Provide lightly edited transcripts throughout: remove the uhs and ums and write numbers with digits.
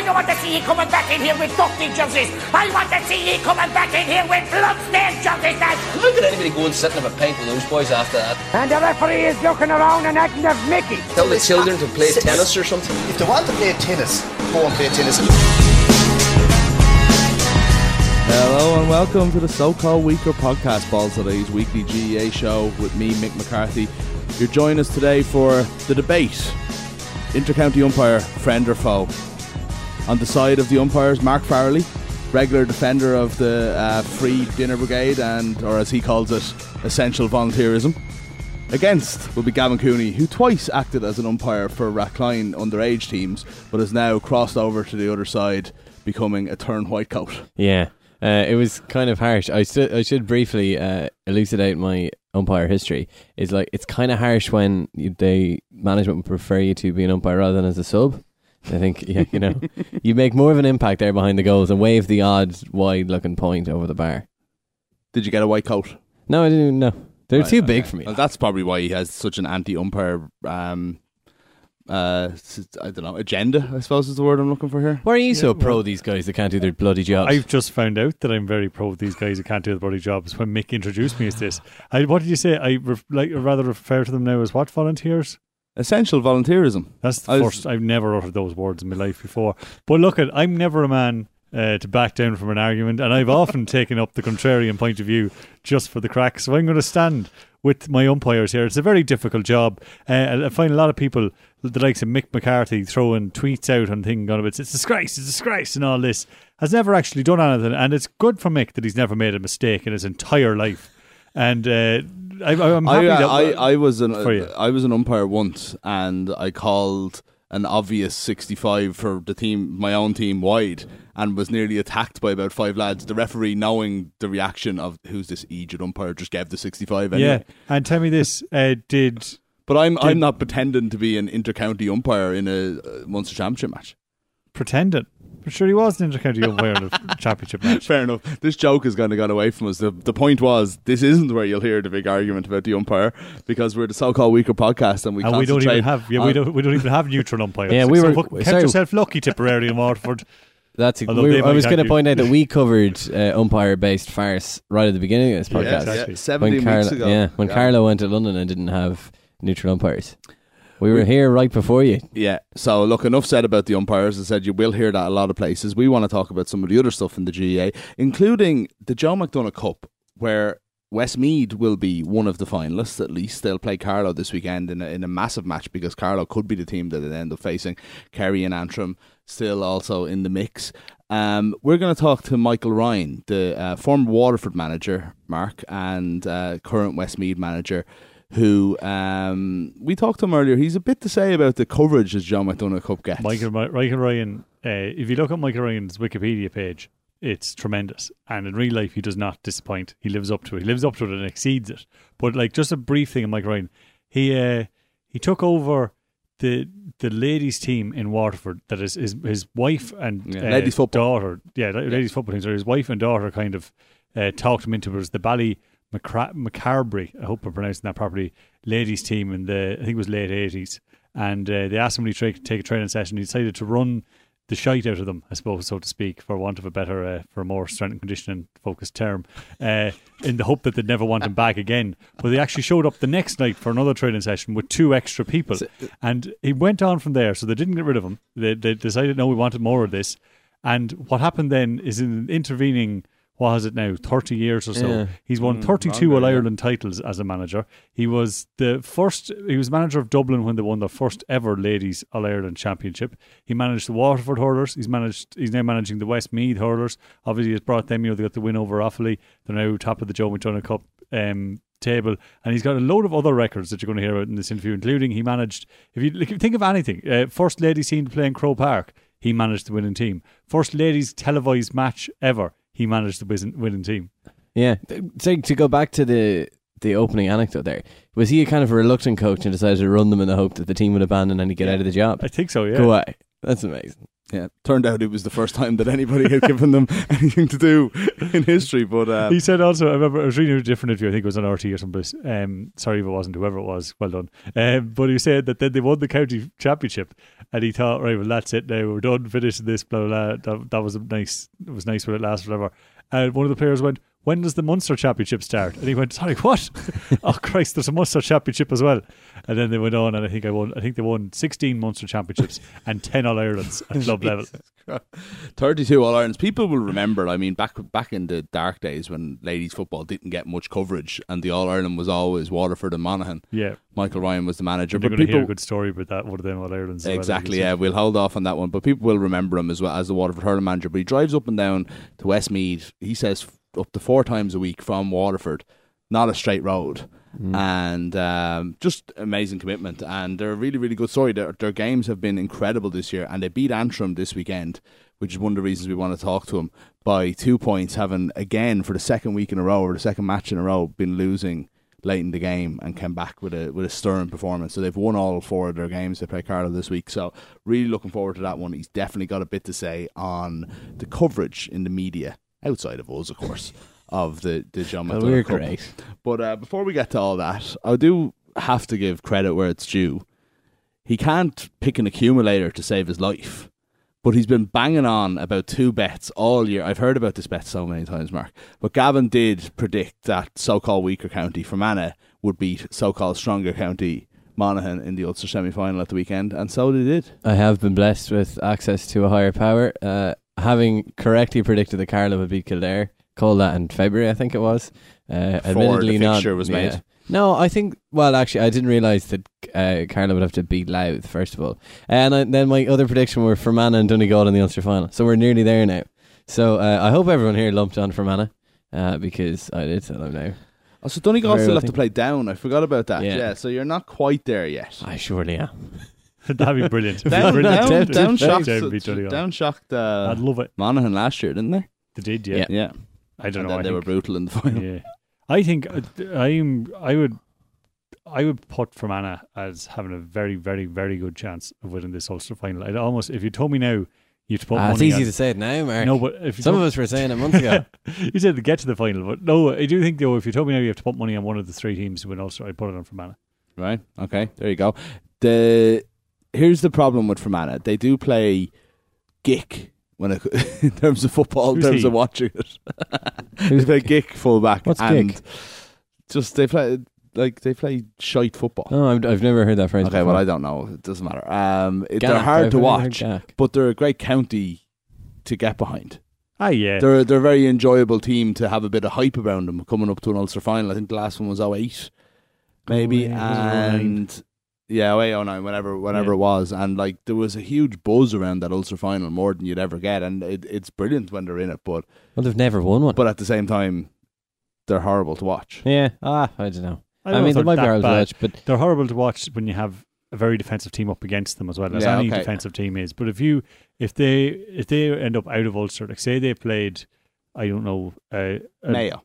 don't want to see you coming back in here with dusty jerseys. I want to see you coming back in here with blood-stained jerseys now. How could anybody go and sit and have a pint with those boys after that? And the referee is looking around and acting of Mickey. Tell the children to play tennis or something. If they want to play tennis, go and play tennis. Hello and welcome to the so-called Weaker Podcast, Balls of These weekly GEA show with me, Mick McCarthy. You're joining us today for the debate. Inter-county umpire, friend or foe? On the side of the umpires, Mark Farrelly, regular defender of the Free Dinner Brigade and, or as he calls it, essential volunteerism. Against will be Gavin Cooney, who twice acted as an umpire for Rathcline underage teams, but has now crossed over to the other side, becoming a turn whitecoat. Yeah, it was kind of harsh. I should briefly elucidate my umpire history. It's kind of harsh when management would prefer you to be an umpire rather than as a sub. I think, yeah, you know, you make more of an impact there behind the goals and wave the odd wide-looking point over the bar. Did you get a white coat? No, I didn't. No, they're too big for me. Well, that's probably why he has such an anti-umpire I don't know, agenda, I suppose is the word I'm looking for here. Why are you so pro these guys that can't do their bloody jobs? I've just found out that I'm very pro these guys that can't do their bloody jobs when Mick introduced me as this. What did you say? I rather refer to them now as what, volunteers? Essential volunteerism. That's the first. I've never uttered those words in my life before. But look, I'm never a man to back down from an argument, and I've often taken up the contrarian point of view just for the crack. So I'm going to stand with my umpires here. It's a very difficult job. I find a lot of people, the likes of Mick McCarthy, throwing tweets out and thinking about it's disgrace and all this, has never actually done anything. And it's good for Mick that he's never made a mistake in his entire life. And I'm happy I was an umpire once, and I called an obvious 65 for the team, my own team, wide, and was nearly attacked by about 5 lads. The referee, knowing the reaction of who's this idiot umpire, just gave the 65 anyway. Yeah, and tell me this, But I'm not pretending to be an inter-county umpire in a Munster Championship match. Pretending? I'm sure he was an inter-county umpire in a championship match. Fair enough. This joke has kind of gone away from us. The point was, this isn't where you'll hear the big argument about the umpire, because we're the so-called Weaker Podcast, and we don't even have neutral umpires. Yeah, kept yourself lucky, Tipperary and Waterford. I was going to point out that we covered umpire-based farce right at the beginning of this podcast. Yeah, exactly. 17 weeks ago. Yeah, when Carlo went to London and didn't have neutral umpires. We were here right before you. Yeah, so look, enough said about the umpires. As I said, you will hear that a lot of places. We want to talk about some of the other stuff in the GAA, including the Joe McDonagh Cup, where Westmeath will be one of the finalists at least. They'll play Carlow this weekend in a massive match, because Carlow could be the team that they end up facing. Kerry and Antrim still also in the mix. We're going to talk to Michael Ryan, the former Waterford manager, Mark, and current Westmeath manager, who we talked to him earlier. He's a bit to say about the coverage as Joe McDonagh Cup gets. Michael Ryan, if you look at Michael Ryan's Wikipedia page, it's tremendous, and in real life he does not disappoint. He lives up to it. He lives up to it and exceeds it. But like, just a brief thing on Michael Ryan, he took over the ladies team in Waterford. That is his wife and ladies football daughter. Yeah, ladies football team. So his wife and daughter kind of talked him into it. It was the Macarbury, I hope I'm pronouncing that properly, ladies team in I think it was late 80s, and they asked him to take a training session. He decided to run the shite out of them, I suppose, so to speak, for want of a better, for a more strength and conditioning focused term, in the hope that they'd never want him back again. But they actually showed up the next night for another training session with 2 extra people, and he went on from there. So they didn't get rid of him. They decided, no, we wanted more of this. And what happened then is, in intervening, what is it now, 30 years or so, yeah. He's won 32 All-Ireland titles as a manager. He was manager of Dublin when they won their first ever Ladies All-Ireland Championship. He managed the Waterford hurlers. He's now managing the Westmeath hurlers. Obviously, he's brought them, they got the win over Offaly. They're now top of the Joe McDonagh Cup table. And he's got a load of other records that you're going to hear about in this interview, including he managed, if you think of anything, first ladies team to play in Croke Park, he managed the winning team. First ladies televised match ever, he managed the winning team. Yeah. So to go back to the opening anecdote there, was he a kind of a reluctant coach and decided to run them in the hope that the team would abandon and he'd get out of the job? I think so, yeah. Go away. That's amazing. Yeah, turned out it was the first time that anybody had given them anything to do in history. But he said also, I remember I was reading a different interview, I think it was on RT or something. Sorry if it wasn't, whoever it was, well done. But he said that then they won the county championship, and he thought, right, well, that's it now, we're done finishing this, blah, blah, blah. That was nice. It was nice when it lasted, whatever. And one of the players went, when does the Munster Championship start? And he went, sorry, what? Oh, Christ, there's a Munster Championship as well. And then they went on, and I think they won 16 Munster Championships and 10 All-Irelands at club level. 32 All-Irelands. People will remember, I mean, back in the dark days when ladies football didn't get much coverage and the All-Ireland was always Waterford and Monaghan. Yeah. Michael Ryan was the manager. You're going to hear a good story about that, one of them All-Irelands. Exactly, yeah. We'll hold off on that one. But people will remember him as well as the Waterford hurling manager. But he drives up and down to Westmeath, he says, up to 4 times a week from Waterford. Not a straight road. And just amazing commitment. And they're a really, really good story. Their games have been incredible this year. And they beat Antrim this weekend, which is one of the reasons we want to talk to him, by 2 points, having, again, for the second week in a row, or the second match in a row, been losing late in the game and came back with a stirring performance. So they've won all 4 of their games. They play Carlow this week. So really looking forward to that one. He's definitely got a bit to say on the coverage in the media, outside of us, of course, of the John McDonagh we're Cup. great. But before we get to all that, I do have to give credit where it's due. He can't pick an accumulator to save his life, but he's been banging on about 2 bets all year. I've heard about this bet so many times, Mark. But Gavin did predict that so-called weaker county Fermanagh would beat so-called stronger county Monaghan in the Ulster semi-final at the weekend, and so they did. I have been blessed with access to a higher power. Having correctly predicted that Carlow would beat Kildare, called that in February, I think it was. Admittedly the fixture not, was made. No, I think, well, actually, I didn't realise that Carlow would have to beat Louth, first of all. And then my other prediction were Fermanagh and Donegal in the Ulster final. So we're nearly there now. So I hope everyone here lumped on Fermanagh, because I did, so I'm now. Oh, so Donegal Very still well, have to play down. I forgot about that. Yeah. Yeah, so you're not quite there yet. I surely am. That'd be brilliant. Down shocked. Donegal. Down shocked. I'd love it. Monaghan last year, didn't they? They did, yeah. Yeah. I don't And know. then they were brutal in the final. Yeah, I think I would put Fermanagh as having a very, very, very good chance of winning this Ulster final. I'd almost, if you told me now, you'd put money It's easy on, to say it now, Mark. No, but if you Some of us were saying it months ago. you said to get to the final, but no, I do think though, if you told me now you have to put money on one of the 3 teams to win Ulster, I'd put it on Fermanagh. Right. Okay. There you go. Here's the problem with Fermanagh. They do play Gick in terms of football, in Who's terms he? of watching it. They play Gick fullback. What's and Gick? Just they play shite football. Oh, I've never heard that phrase Okay, before. well I don't know. It doesn't matter. They're Gack, hard I've to never heard watch, Gack. but they're a great county to get behind. Ah, yeah. They're a very enjoyable team to have a bit of hype around them coming up to an Ulster final. I think the last one was 08, maybe, 08, was it and yeah, 08, 09, whenever it was, and like there was a huge buzz around that Ulster final, more than you'd ever get, and it's brilliant when they're in it, but Well, they've never won one. at the same time, they're horrible to watch. Yeah. I don't know. I don't know mean, if they might be they're horrible that to bad. watch, but They're horrible to watch when you have a very defensive team up against them as well, as Yeah, any okay. defensive team is. But if they end up out of Ulster, like say they played, I don't know, Mayo.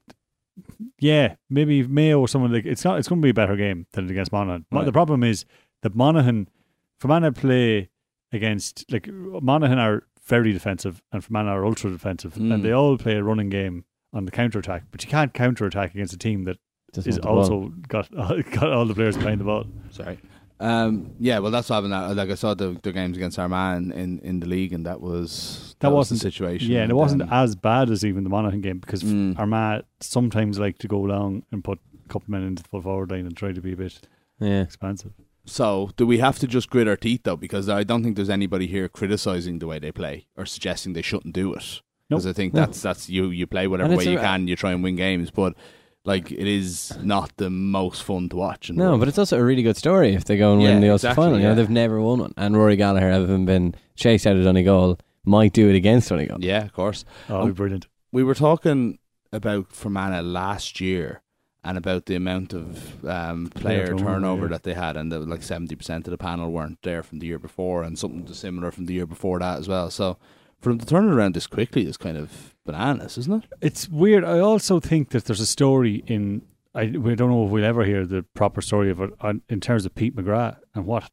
yeah, maybe Mayo or someone like it's going to be a better game than against Monaghan. Right. The problem is that Fermanagh play against, like, Monaghan are very defensive and Fermanagh are ultra defensive, and they all play a running game on the counter attack. But you can't counter attack against a team that doesn't is want the ball. also got all the players playing the ball. Sorry. Yeah, well, that's what happened. Like I saw the games against Armagh in the league, and that was the wasn't situation. Yeah, and it wasn't as bad as even the Monaghan game, because Mm. Armagh sometimes like to go long and put a couple of men into the full forward line and try to be a bit Yeah. expansive. So, do we have to just grit our teeth, though? Because I don't think there's anybody here criticising the way they play or suggesting they shouldn't do it. Because I think that's you play whatever And way it's you can, you try and win games, but like it is not the most fun to watch. In the No, world. but it's also a really good story if they go and win the Ulster exactly, final. You know, yeah. they've never won one. And Rory Gallagher, having been chased out of Donegal, might do it against Donegal. Yeah, of course. Oh, brilliant. We were talking about Fermanagh last year and about the amount of player turnover that they had, and that like 70% of the panel weren't there from the year before, and something similar from the year before that as well. So for them to turn it around this quickly is kind of bananas, isn't it? It's weird. I also think that there's a story we don't know if we'll ever hear the proper story of it in terms of Pete McGrath and what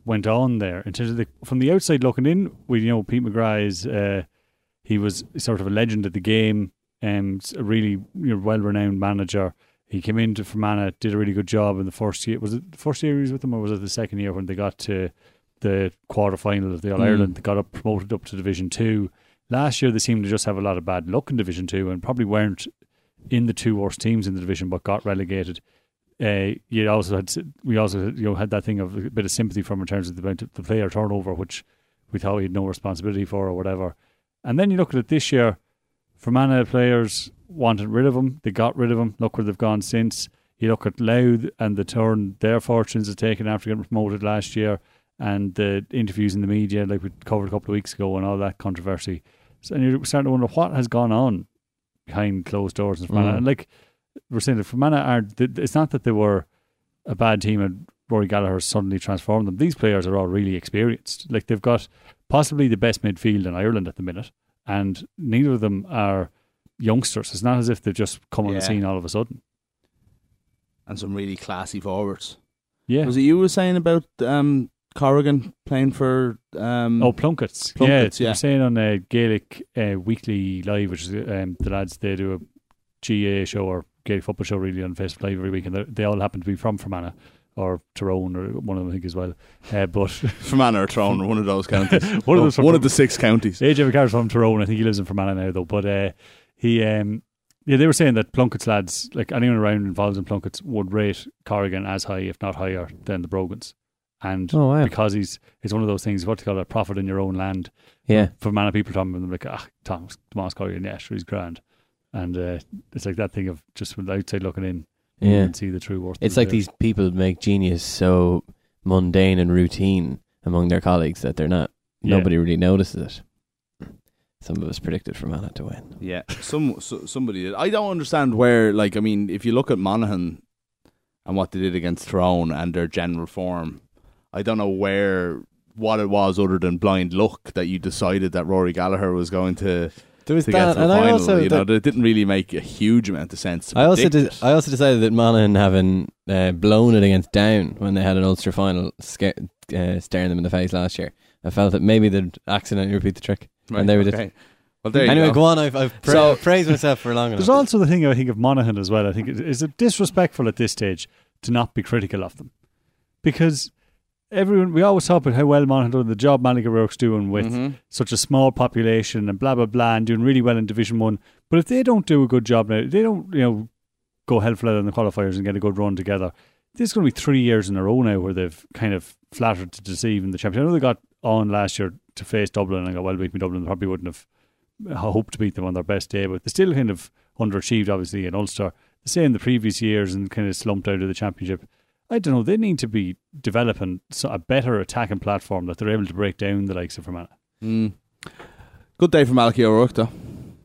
went on there in terms of from the outside looking in. Pete McGrath is he was sort of a legend at the game, a really well-renowned manager. He came into Fermanagh, did a really good job in the first year. Was it the first year he was with them, or was it the second year when they got to the quarter-final of the All-Ireland? They got promoted up to Division 2. Last year they seemed to just have a lot of bad luck in Division 2 and probably weren't in the two worst teams in the division, but got relegated. We also had that thing of a bit of sympathy from in terms of the player turnover, which we thought he had no responsibility for or whatever. And then you look at it this year, Fermanagh players wanted rid of him. They got rid of him. Look where they've gone since. You look at Louth and the turn their fortunes have taken after getting promoted last year, and the interviews in the media, like we covered a couple of weeks ago, and all that controversy. So, and you're starting to wonder what has gone on behind closed doors in Fermanagh. And like we're saying, that Fermanagh it's not that they were a bad team and Rory Gallagher suddenly transformed them. These players are all really experienced. Like, they've got possibly the best midfield in Ireland at the minute, and neither of them are youngsters. It's not as if they've just come on the scene all of a sudden. And some really classy forwards. Yeah. Was it you were saying about Corrigan playing for... Plunketts. Plunketts, You're saying on a Gaelic Weekly Live, which is the lads, they do a GA show or Gaelic football show really on Facebook Live every week, and they all happen to be from Fermanagh or Tyrone, or one of them I think as well. But Fermanagh or Tyrone, or one of those counties. one of the 6 counties. AJ McCarthy's from Tyrone. I think he lives in Fermanagh now though. But they were saying that Plunkett's lads, like anyone around involved in Plunkett's, would rate Corrigan as high, if not higher, than the Brogans. And because it's one of those things, what do you call it, profit in your own land. Yeah. For many people talking about them, like, Thomas Corrigan, yeah, sure, he's grand. And it's like that thing of just from the outside looking in, and see the true worth. It's like these people make genius so mundane and routine among their colleagues that they're not. Nobody really notices it. Some of us predicted Fermanagh to win. Yeah, somebody did. I don't understand where. Like, I mean, if you look at Monaghan and what they did against Tyrone and their general form, I don't know what it was other than blind luck that you decided that Rory Gallagher was going to. There was to that, get to the and final, I also it didn't really make a huge amount of sense. I also decided that Monaghan, having blown it against Down when they had an Ulster final, staring them in the face last year, I felt that maybe they'd accidentally repeat the trick, and they did. Well, there anyway, you go on. I've praised myself for long enough. There's also the thing I think of Monaghan as well. I think is it disrespectful at this stage to not be critical of them, because we always talk about how well Monaghan done the job Malaga Rourke's doing with such a small population and blah blah blah, and doing really well in Division 1. But if they don't do a good job now, they don't go hell for leather in the qualifiers and get a good run together, this is going to be 3 years in a row now where they've kind of flattered to deceive in the championship. I know they got on last year to face Dublin and got well beaten by Dublin. They probably wouldn't have hoped to beat them on their best day, but they still kind of underachieved obviously in Ulster. The same the previous years and kind of slumped out of the championship. I don't know, they need to be developing a better attacking platform that they're able to break down the likes of Fermanagh. Good day for Malachy O'Rourke though.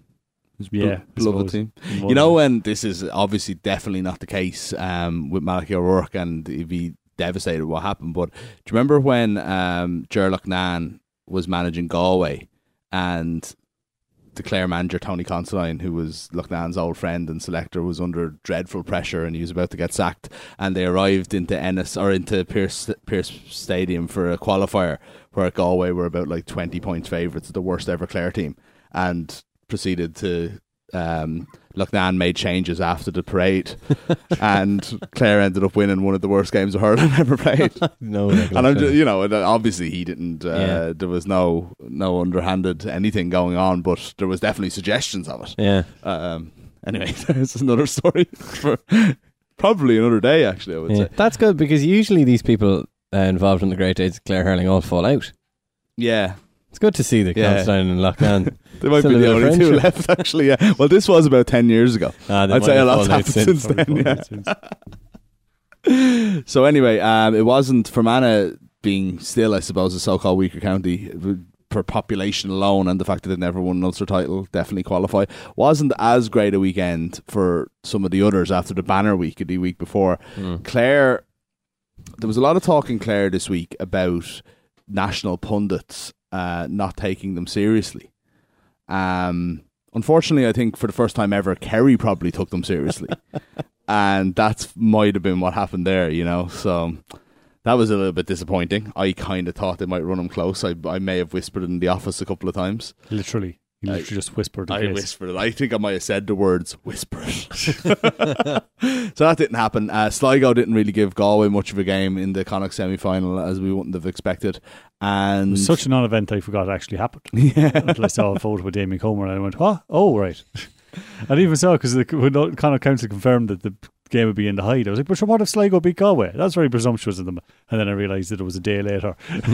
Beloved team. You know, and this is obviously definitely not the case with Malachy O'Rourke, and he'd be devastated what happened. But do you remember when Ger Loughnane was managing Galway, and the Clare manager Tony Considine, who was Loughnane's old friend and selector, was under dreadful pressure and he was about to get sacked, and they arrived into into Pierce Stadium for a qualifier where Galway were about like 20 points favourites, the worst ever Clare team, and proceeded to Loughnane made changes after the parade and Clare ended up winning one of the worst games of hurling ever played. And I'm just, obviously he didn't there was no underhanded anything going on, but there was definitely suggestions of it. Anyway, it's another story for probably another day, actually, I would say. That's good, because usually these people involved in the great days of Clare hurling all fall out. It's good to see the Considine and Loughnane. They might be the only two left, actually. Yeah. Well, this was about 10 years ago. I'd say a lot's happened since then. So anyway, it wasn't Fermanagh being still, I suppose, a so-called weaker county for population alone, and the fact that they'd never won an Ulster title definitely qualify. Wasn't as great a weekend for some of the others after the banner week, the week before. Clare, there was a lot of talk in Clare this week about national pundits not taking them seriously. Unfortunately, I think for the first time ever, Kerry probably took them seriously. And that might have been what happened there, so That was a little bit disappointing. I kind of thought they might run him close. I may have whispered it in the office a couple of times. Literally. You literally just whispered. I whispered it. I think I might have said the words, whisper it. So that didn't happen. Sligo didn't really give Galway much of a game in the Connacht semi-final, as we wouldn't have expected. And It was such a non-event I forgot it actually happened. Yeah. Until I saw a photo with Damien Comer and I went, what? Oh, right. I even saw, because when Connacht Council confirmed that the game would be in the Hyde, I was like, but what if Sligo beat Galway? That's very presumptuous of them. And then I realised that it was a day later.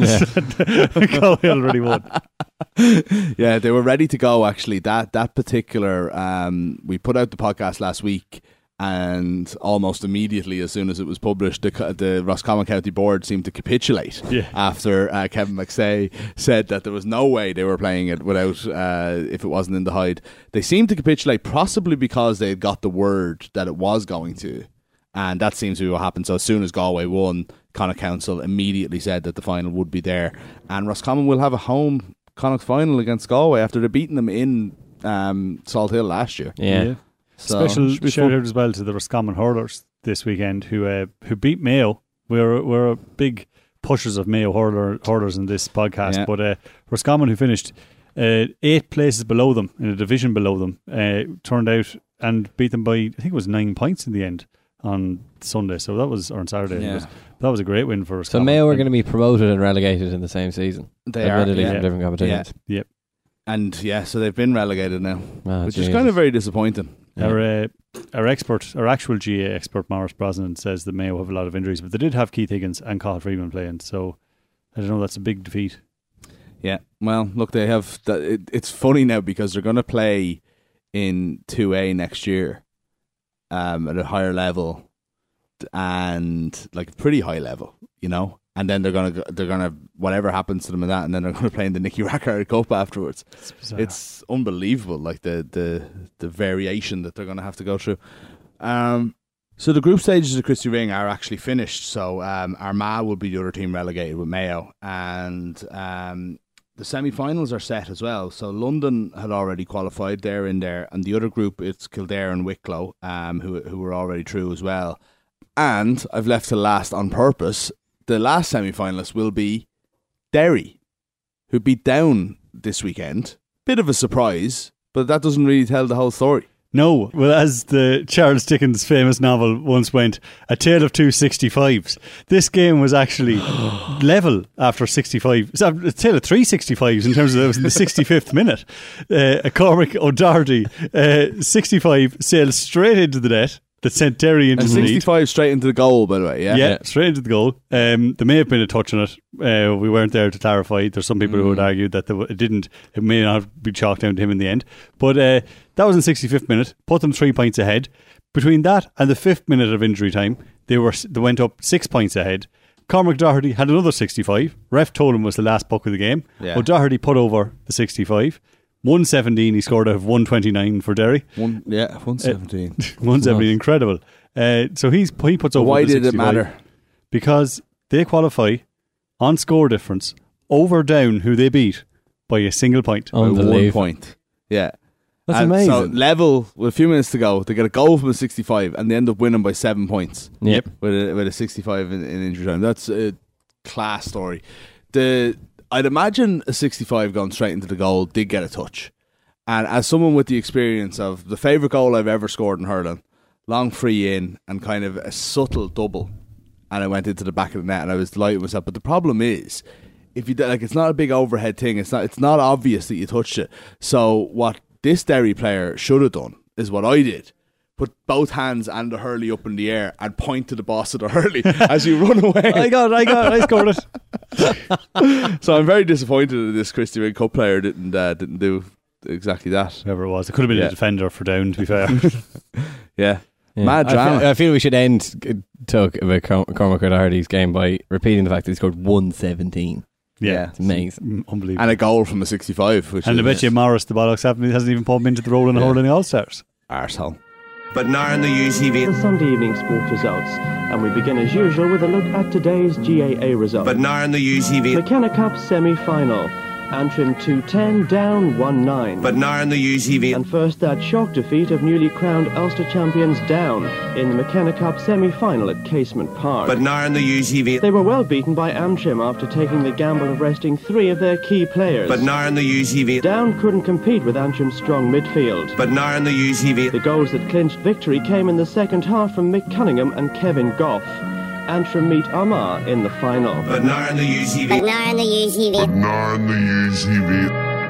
Galway already won. Yeah, they were ready to go, actually. That particular, we put out the podcast last week, and almost immediately, as soon as it was published, the Roscommon County Board seemed to capitulate after Kevin McSay said that there was no way they were playing it without if it wasn't in the Hyde. They seemed to capitulate possibly because they had got the word that it was going to, and that seems to be what happened. So as soon as Galway won, Connacht Council immediately said that the final would be there, and Roscommon will have a home Connacht final against Galway after they're beating them in Salt Hill last year. Yeah. So, Special shout out as well to the Roscommon hurlers this weekend who beat Mayo. We're big pushers of Mayo hurlers in this podcast, but Roscommon, who finished 8 places below them in a division below them, turned out and beat them by, I think it was 9 points in the end on Sunday. So that was, or on Saturday. Yeah. That was a great win for Roscommon. So Mayo are going to be promoted and relegated in the same season. They are, admittedly yeah. from different competitions. Yep. And so they've been relegated now, which is Jesus. kind of very disappointing. Yeah. Our actual GA expert, Maurice Brosnan, says that Mayo have a lot of injuries, but they did have Keith Higgins and Cathal Freeman playing, so I don't know, that's a big defeat. Yeah, well, look, they have. It's funny now because they're going to play in 2A next year, at a higher level, and like a pretty high level, you know. And then they're gonna whatever happens to them in that, and then they're gonna play in the Nicky Rackard Cup afterwards. It's unbelievable, like the variation that they're gonna have to go through. So the group stages of Christy Ring are actually finished. So Armagh will be the other team relegated with Mayo, and the semi-finals are set as well. So London had already qualified; they're in there, and the other group, it's Kildare and Wicklow, who were already through as well. And I've left to last on purpose. The last semi-finalist will be Derry, who beat Down this weekend. Bit of a surprise, but that doesn't really tell the whole story. No, well, as the Charles Dickens famous novel once went, a tale of two 65s. This game was actually level after 65. It's a tale of 3 65s in terms of it was in the 65th minute. A Cormac O'Doherty 65 sailed straight into the net that sent Derry into the lead. 65 straight into the goal, by the way. Yeah, straight into the goal. There may have been a touch on it. We weren't there to clarify. There's some people who would argue that it didn't. It may not be chalked down to him in the end. But that was in 65th minute. Put them 3 points ahead. Between that and the 5th minute of injury time, they went up 6 points ahead. Cormac Doherty had another 65. Ref told him it was the last puck of the game. Yeah. O'Doherty put over the 65. 117 he scored out of 129 for Derry. 117. 117, incredible. So he puts over. Why the did 65 it matter? Because they qualify on score difference over Down, who they beat by a single point. By 1 point. Yeah. That's and amazing. So level with a few minutes to go, they get a goal from a 65 and they end up winning by 7 points. Yep. With a 65 in injury time. That's a class story. I'd imagine a 65 going straight into the goal did get a touch. And as someone with the experience of the favourite goal I've ever scored in hurling, long free in and kind of a subtle double, and I went into the back of the net and I was delighted with myself. But the problem is, if you it's not a big overhead thing. It's not obvious that you touched it. So what this Derry player should have done is what I did. Put both hands and the hurley up in the air and point to the boss of the hurley as you run away. I scored it. So I'm very disappointed that this Christy Ring Cup player didn't do exactly that. Whoever it was. It could have been a defender for Down, to be fair. Yeah. Yeah. Mad drama. I feel we should end talk about Cormac O'Doherty's game by repeating the fact that he scored 117. Yeah. It's amazing. Unbelievable. And a goal from a 65. And I bet you Morris, the Bollocks, hasn't even put him into the role in the hurling All-Stars. Arsehole. But now in the UCV. The Sunday evening sport results, and we begin as usual with a look at today's GAA results. But now in the UCV. McKenna Cup semi-final. Antrim 2-10, down 1-9. But now in the UGV. And first, that shock defeat of newly crowned Ulster champions Down in the McKenna Cup semi-final at Casement Park. But now in the UGV. They were well beaten by Antrim after taking the gamble of resting 3 of their key players. But now in the UGV. Down couldn't compete with Antrim's strong midfield. But now in the UGV. The goals that clinched victory came in the second half from Mick Cunningham and Kevin Goff. Antrim meet Armagh in the final. But now in the UGV. But now in the UGV. But now in the UGV.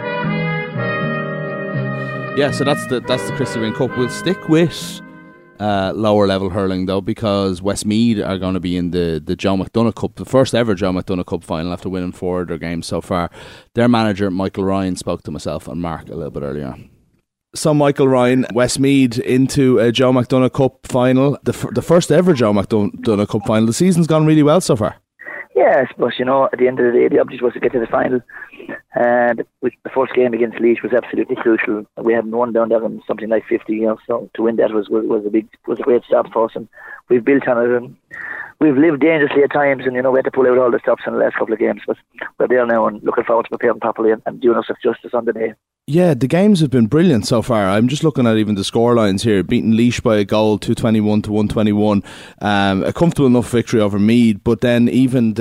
Yeah, so that's the Christy Ring Cup. We'll stick with lower level hurling though, because Westmeath are going to be in the Joe McDonagh Cup, the first ever Joe McDonagh Cup final after winning 4 of their games so far. Their manager Michael Ryan spoke to myself and Mark a little bit earlier. So Michael Ryan, Westmeath into a Joe McDonagh Cup final, the first ever Joe McDonagh Cup final. The season's gone really well so far. Yeah, I suppose, at the end of the day, the objective was to get to the final. And the first game against Laois was absolutely crucial. We hadn't won down there in something like 50 years, so to win that was a great start for us. And we've built on it, and we've lived dangerously at times, and we had to pull out all the stops in the last couple of games. But we're there now and looking forward to preparing properly and doing ourselves justice on the day. Yeah, the games have been brilliant so far. I'm just looking at even the score lines here. Beating Laois by a goal, 221 to 121. A comfortable enough victory over Meath, but then even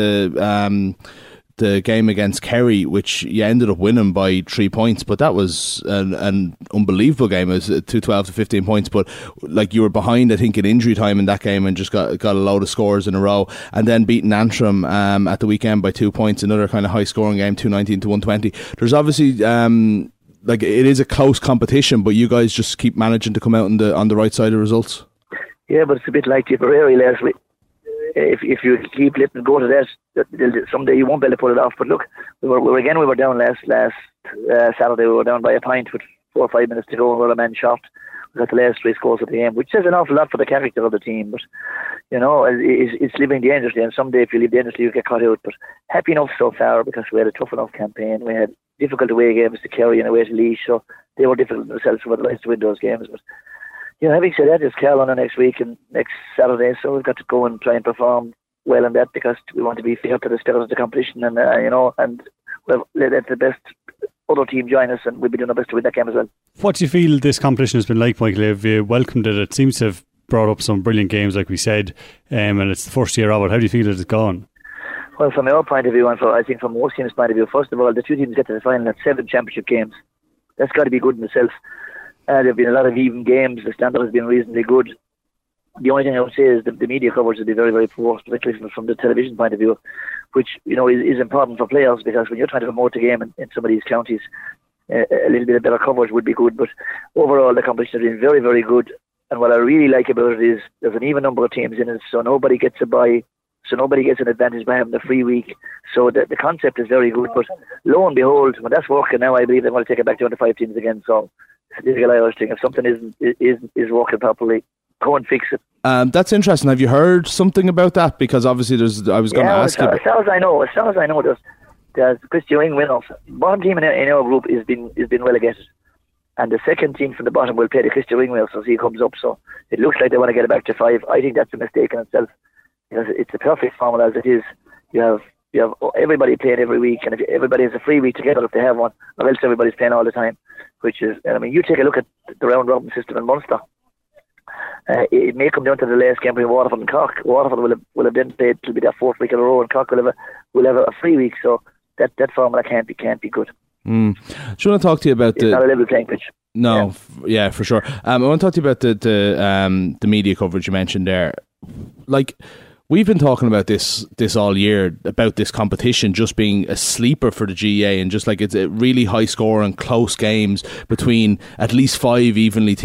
the game against Kerry, which you ended up winning by 3 points, but that was an unbelievable game. It was 2-12 to 15 points, but like you were behind, I think, in injury time in that game and just got a load of scores in a row, and then beating Antrim at the weekend by 2 points, another kind of high scoring game, 219 to 120. There's obviously it is a close competition, but you guys just keep managing to come out on the right side of results. Yeah, but it's a bit like Tipperary last week. If you keep letting go to that, someday you won't be able to pull it off. But look, we were down last Saturday. We were down by a point with 4 or 5 minutes to go, and we were a man short. We got the last 3 scores of the game, which says an awful lot for the character of the team. But it's living dangerously, and someday if you live dangerously, you get caught out. But happy enough so far because we had a tough enough campaign. We had difficult away games to Kerry and away to Laois, so they were difficult themselves. So we'd like to win those games, but. Having said that, there's Carolina next week and next Saturday, so we've got to go and try and perform well in that because we want to be fair to the spirit of the competition, and and we'll let the best other team join us, and we'll be doing our best to win that game as well. What do you feel this competition has been like, Michael? Have you welcomed it? It seems to have brought up some brilliant games, like we said, and it's the first year of it. How do you feel it's gone? Well, from our point of view, and I think from most teams' point of view, first of all, the 2 teams get to the final at 7 championship games. That's got to be good in itself. There have been a lot of even games. The standard has been reasonably good. The only thing I would say is the media coverage will be very, very poor, particularly from the television point of view, which is important for players because when you're trying to promote the game in some of these counties, a little bit of better coverage would be good. But overall, the competition has been very, very good. And what I really like about it is there's an even number of teams in it, so nobody gets a bye. So nobody gets an advantage by having a free week. So the concept is very good. But lo and behold, when that's working now, I believe they're going to take it back to under 5 teams again. So it's a typical Irish thing. If something is working properly, go and fix it. That's interesting. Have you heard something about that? Because obviously I was going to ask you. As far as I know, there's Christy Ring winners. Bottom team in our group is been relegated. And the second team from the bottom will play the Christy Ring winners as he comes up. So it looks like they want to get it back to 5. I think that's a mistake in itself. Because it's a perfect formula as it is. You have everybody playing every week, and if everybody has a free week together if they have one, or else everybody's playing all the time. Which is, you take a look at the round robin system in Munster. It may come down to the last game between Waterford and Cork. Waterford will have then played till be their 4th week in a row, and Cork will have a free week. So that formula can't be good. Do you want to talk to you about it's not a level playing pitch? No, yeah, for sure. I want to talk to you about the media coverage you mentioned there. Like, we've been talking about this all year, about this competition just being a sleeper for the GAA, and just like it's a really high score and close games between at least 5 evenly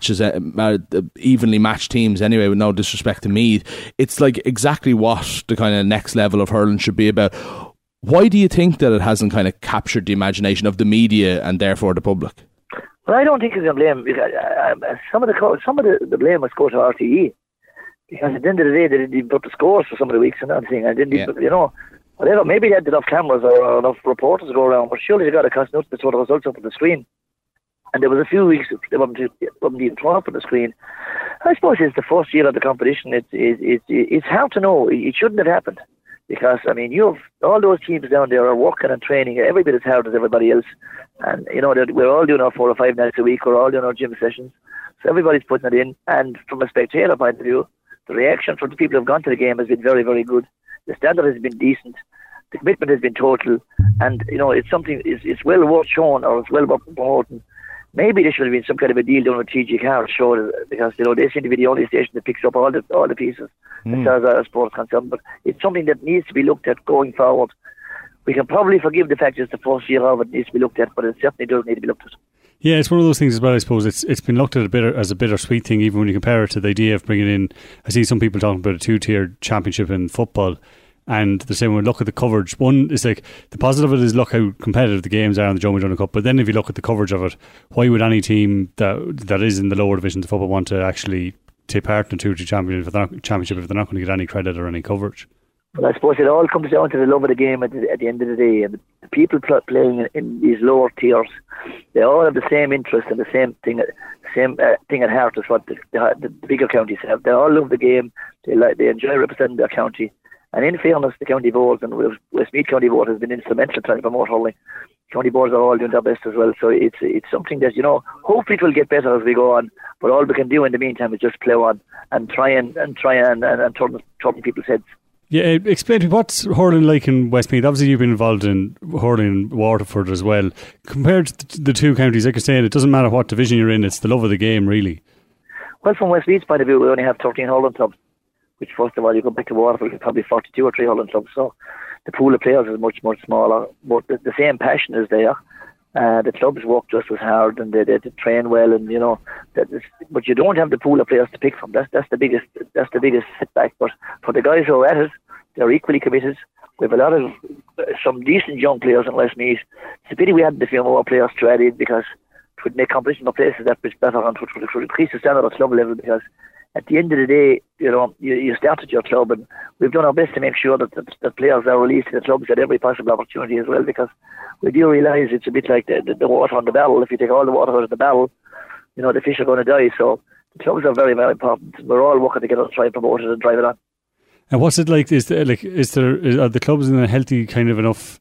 matched teams anyway, with no disrespect to Meath. It's like exactly what the kind of next level of hurling should be about. Why do you think that it hasn't kind of captured the imagination of the media and therefore the public? Well, I don't think it's a blame. Because, some of the blame must go to RTE. Because at the end of the day, they didn't even put the scores for some of the weeks and that thing. I didn't even, whatever. Maybe they had enough cameras or enough reporters to go around, but surely they got a cost notice to throw the results up on the screen. And there was a few weeks they wasn't even thrown up on the screen. I suppose it's the first year of the competition. It's hard to know. It shouldn't have happened. Because, I mean, you have all those teams down there are working and training every bit as hard as everybody else. And, you know, we're all doing our 4 or 5 nights a week. We're all doing our gym sessions. So everybody's putting it in. And from a spectator point of view, the reaction from the people who have gone to the game has been very, very good. The standard has been decent. The commitment has been total. And, you know, it's something, it's well worth showing, or it's well worth promoting. Maybe there should have been some kind of a deal done with TG Car to show it, because, you know, they seem to be the only station that picks up all the pieces as far as our sports concerned. But it's something that needs to be looked at going forward. We can probably forgive the fact it's the first year of it needs to be looked at, but it certainly does need to be looked at. Yeah, it's one of those things as well, I suppose. It's been looked at as a bittersweet thing, even when you compare it to the idea of bringing in, I see some people talking about a 2-tier championship in football, and the same when we look at the coverage. One is like, the positive of it is look how competitive the games are in the Joe McDonagh Cup, but then if you look at the coverage of it, why would any team that is in the lower divisions of football want to actually take part in a 2-tier championship if they're not going to get any credit or any coverage? Well, I suppose it all comes down to the love of the game at the end of the day. And the people playing in these lower tiers, they all have the same interest and the same thing at heart as what the bigger counties have. They all love the game. They enjoy representing their county. And in fairness, the county boards and Westmeath County Board has been instrumental in trying to promote hurling. County boards are all doing their best as well. So it's something that, you know, hopefully it will get better as we go on. But all we can do in the meantime is just play on and try and turn people's heads. Yeah, explain to me, what's hurling like in Westmeath? Obviously you've been involved in hurling in Waterford as well. Compared to the two counties, like you're saying, it doesn't matter what division you're in, it's the love of the game, really. Well, from Westmeath's point of view, we only have 13 hurling clubs, which first of all, you go back to Waterford, there's probably 42 or 3 hurling clubs, so the pool of players is much, much smaller, but the same passion is there. The clubs work just as hard, and they train well, and you know, but you don't have the pool of players to pick from. That's the biggest setback. But for the guys who are at it, they're equally committed. We have a lot of some decent young players in Westmeath. It's a pity we hadn't a few more players to add in, because it would make competition for places that much better, and it would increase the standard at club level. Because at the end of the day, you know, you start at your club, and we've done our best to make sure that players are released to the clubs at every possible opportunity as well, because we do realise it's a bit like the water on the barrel. If you take all the water out of the barrel, you know, the fish are going to die. So the clubs are very, very important. We're all working together to try and promote it and drive it on. And what's it like? Are the clubs in a healthy kind of enough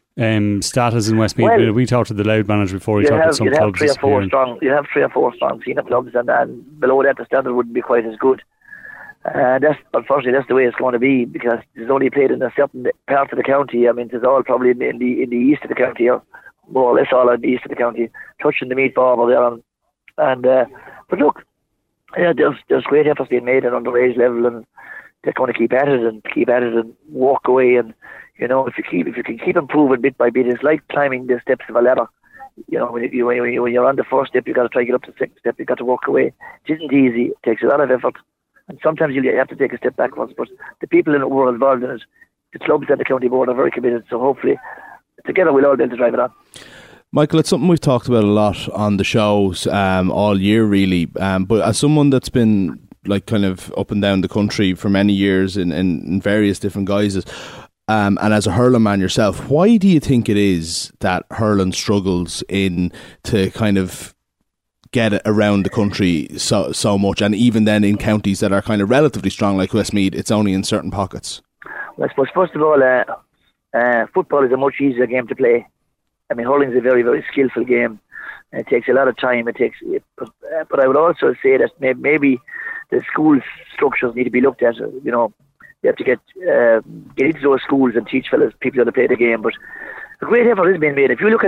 status in Westmeath? Well, we talked to the Louth manager before. He talked to some clubs. You have 3 or 4 strong senior clubs, and below that the standard wouldn't be quite as good. Unfortunately, that's the way it's going to be, because it's only played in a certain part of the county. I mean, it's all probably in the east of the county, or more or less all in the east of the county, touching the meat ball there. But look, yeah, there's great efforts being made at underage level, and they're going to keep at it and walk away. And you know, if you can keep improving bit by bit, it's like climbing the steps of a ladder. You know, when you're on the first step, you've got to try to get up to the second step. You've got to walk away. It isn't easy. It takes a lot of effort. And sometimes you have to take a step backwards, but the people who are involved in it, the clubs and the county board, are very committed. So hopefully, together we'll all be able to drive it on. Michael, it's something we've talked about a lot on the shows all year, really. But as someone that's been like kind of up and down the country for many years in various different guises, and as a hurling man yourself, why do you think it is that hurling struggles to kind of get it around the country so much, and even then in counties that are kind of relatively strong like Westmeath, it's only in certain pockets? Well, I suppose first of all, football is a much easier game to play. I mean, hurling is a very, very skillful game. It takes a lot of time. But I would also say that maybe the school structures need to be looked at. You know, you have to get into those schools and teach people how to play the game. But a great effort has been made. If you look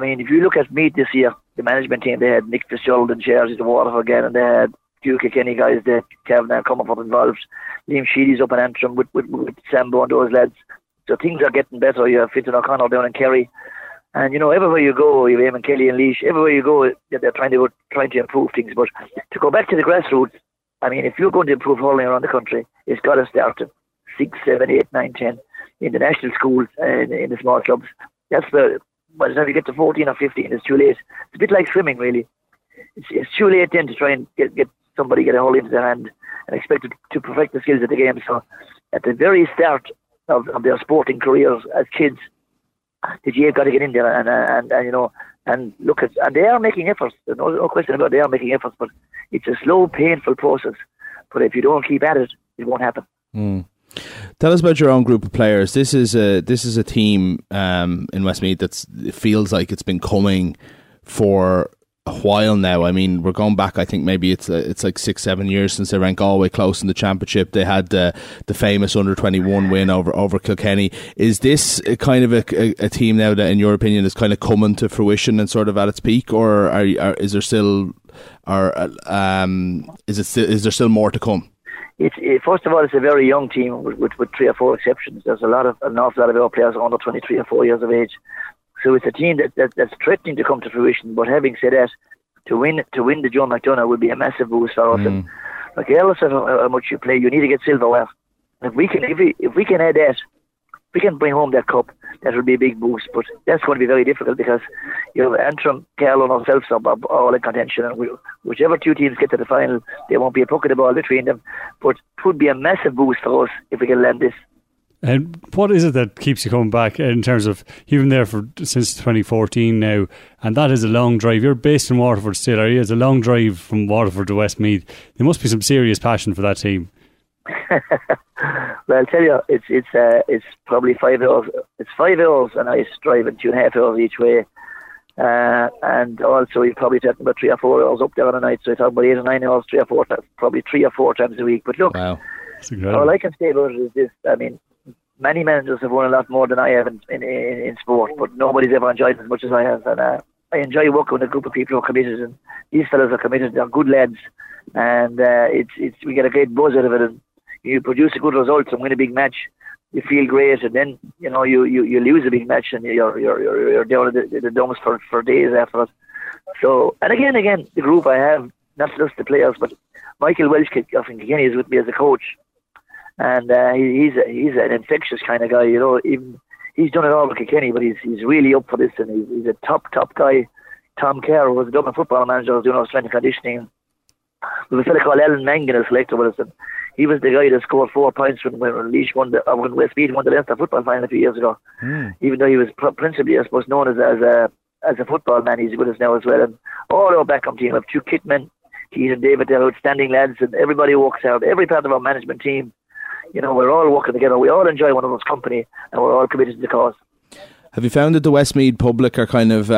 at Meath this year, the management team, they had Nick Fitzgerald and Jersey to Waterford again, and they had Hugh Kilkenny guys, they Kevin and Comerford involved. Liam Sheedy's up in Antrim with Sambo and those lads. So things are getting better. You have Fintan O'Connor down in Kerry. And you know, everywhere you go, you have Eamon Kelly and Laois, everywhere you go, they're trying to improve things. But to go back to the grassroots, I mean, if you're going to improve hurling around the country, it's got to start at 6, 7, 8, 9, 10 in the national schools and in the small clubs. That's by the time you get to 14 or 15, it's too late. It's a bit like swimming, really. It's too late then to try and get a hurl into their hand and expect to perfect the skills of the game. So at the very start of their sporting careers as kids, the GA got to get in there and you know, and look at, and they are making efforts. There's no question about it, they are making efforts, but it's a slow, painful process. But if you don't keep at it, it won't happen. Tell us about your own group of players. This is a team in Westmeath that feels like it's been coming for a while now. I mean, we're going back, I think maybe it's like 6-7 years since they ran Galway close in the championship. They had the famous under-21 win over Kilkenny. Is this a kind of a team now that, in your opinion, is kind of coming to fruition and sort of at its peak, or is there still is there still more to come? First of all, it's a very young team with 3 or 4 exceptions. There's an awful lot of our players under 23 or 4 years of age. So it's a team that's threatening to come to fruition. But having said that, to win the Joe McDonagh would be a massive boost for us. And regardless of how much you play, you need to get silverware. If we can add that, if we can bring home that cup, that would be a big boost. But that's going to be very difficult because Antrim, Carlow and ourselves are all in contention, and whichever 2 teams get to the final, there won't be a puck of the ball between them. But it would be a massive boost for us if we can land this. And what is it that keeps you coming back in terms of you've been there since 2014 now, and that is a long drive. You're based in Waterford still, are you? It's a long drive from Waterford to Westmeath. There must be some serious passion for that team. Well, I'll tell you, it's probably 5 hours. It's 5 hours, and I drive in 2.5 hours each way. And also, you're probably talking about 3 or 4 hours up there on a night. So you're talking about 8 or 9 hours, 3 or 4 times a week. But look, wow. All I can say about it is this. I mean, many managers have won a lot more than I have in sport, but nobody's ever enjoyed it as much as I have. And I enjoy working with a group of people who are committed, and these fellas are committed. They're good lads, and we get a great buzz out of it. And you produce a good result and win a big match, you feel great, and then you lose a big match and you're down in the dumps for days after it. So, and again, the group I have, not just the players, but Michael Welch from Kilkenny is with me as a coach. And he's an infectious kind of guy, Even he's done it all with Kilkenny, but he's really up for this, and he's a top guy. Tom Kerr, who was a Dublin football manager, was doing our strength and conditioning. There was a fellow called Alan Mangan, a selector with us, and he was the guy that scored 4 points when Laois when Westmeath won the Leinster football final a few years ago. Even though he was principally, I suppose, known as a football man, he's with us now as well. And all our backup team have 2 kitmen, Keith and David, they're outstanding lads, and everybody works out. Every part of our management team. We're all working together. We all enjoy one another's company, and we're all committed to the cause. Have you found that the Westmeath public are kind of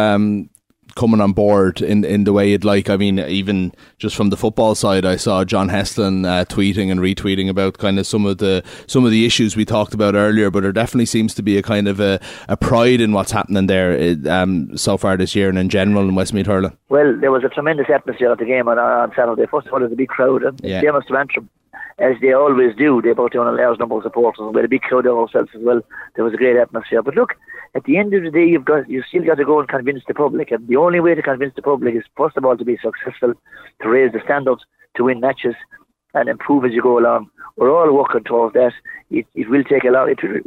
coming on board in the way you'd like? I mean, even just from the football side, I saw John Heslin tweeting and retweeting about kind of some of the issues we talked about earlier. But there definitely seems to be a kind of a pride in what's happening there so far this year and in general in Westmeath hurling. Well, there was a tremendous atmosphere at the game on Saturday. First of all, there's a big crowd, and James to Antrim, as they always do, they brought down a large number of supporters, and we had a big crowd of ourselves as well. There was a great atmosphere. But look, at the end of the day, you still got to go and convince the public, and the only way to convince the public is, first of all, to be successful, to raise the standards, to win matches, and improve as you go along. We're all working towards that. It will take a long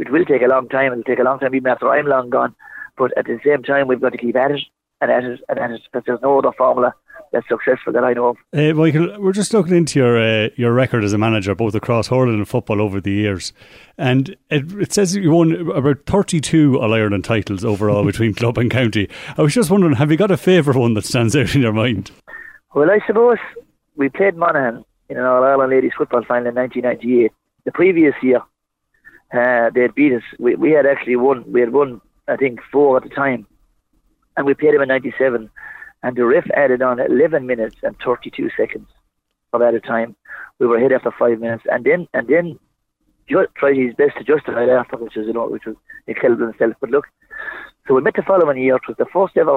time. It'll take a long time even after I'm long gone. But at the same time, we've got to keep at it and at it and at it, because there's no other formula that's successful that I know of. Michael, we're just looking into your record as a manager, both across hurling and football over the years, and it says you won about 32 All-Ireland titles overall between club and county. I was just wondering, have you got a favourite one that stands out in your mind? Well, I suppose we played Monaghan in an All-Ireland ladies football final in 1998. The previous year, they had beat us. We had actually won. We had won, I think, 4 at the time, and we played them in 97. And the ref added on 11 minutes and 32 seconds of added time. We were ahead after 5 minutes, and then tried his best to justify it after, which was incredible in itself. But look, so we met the following year. It was the first ever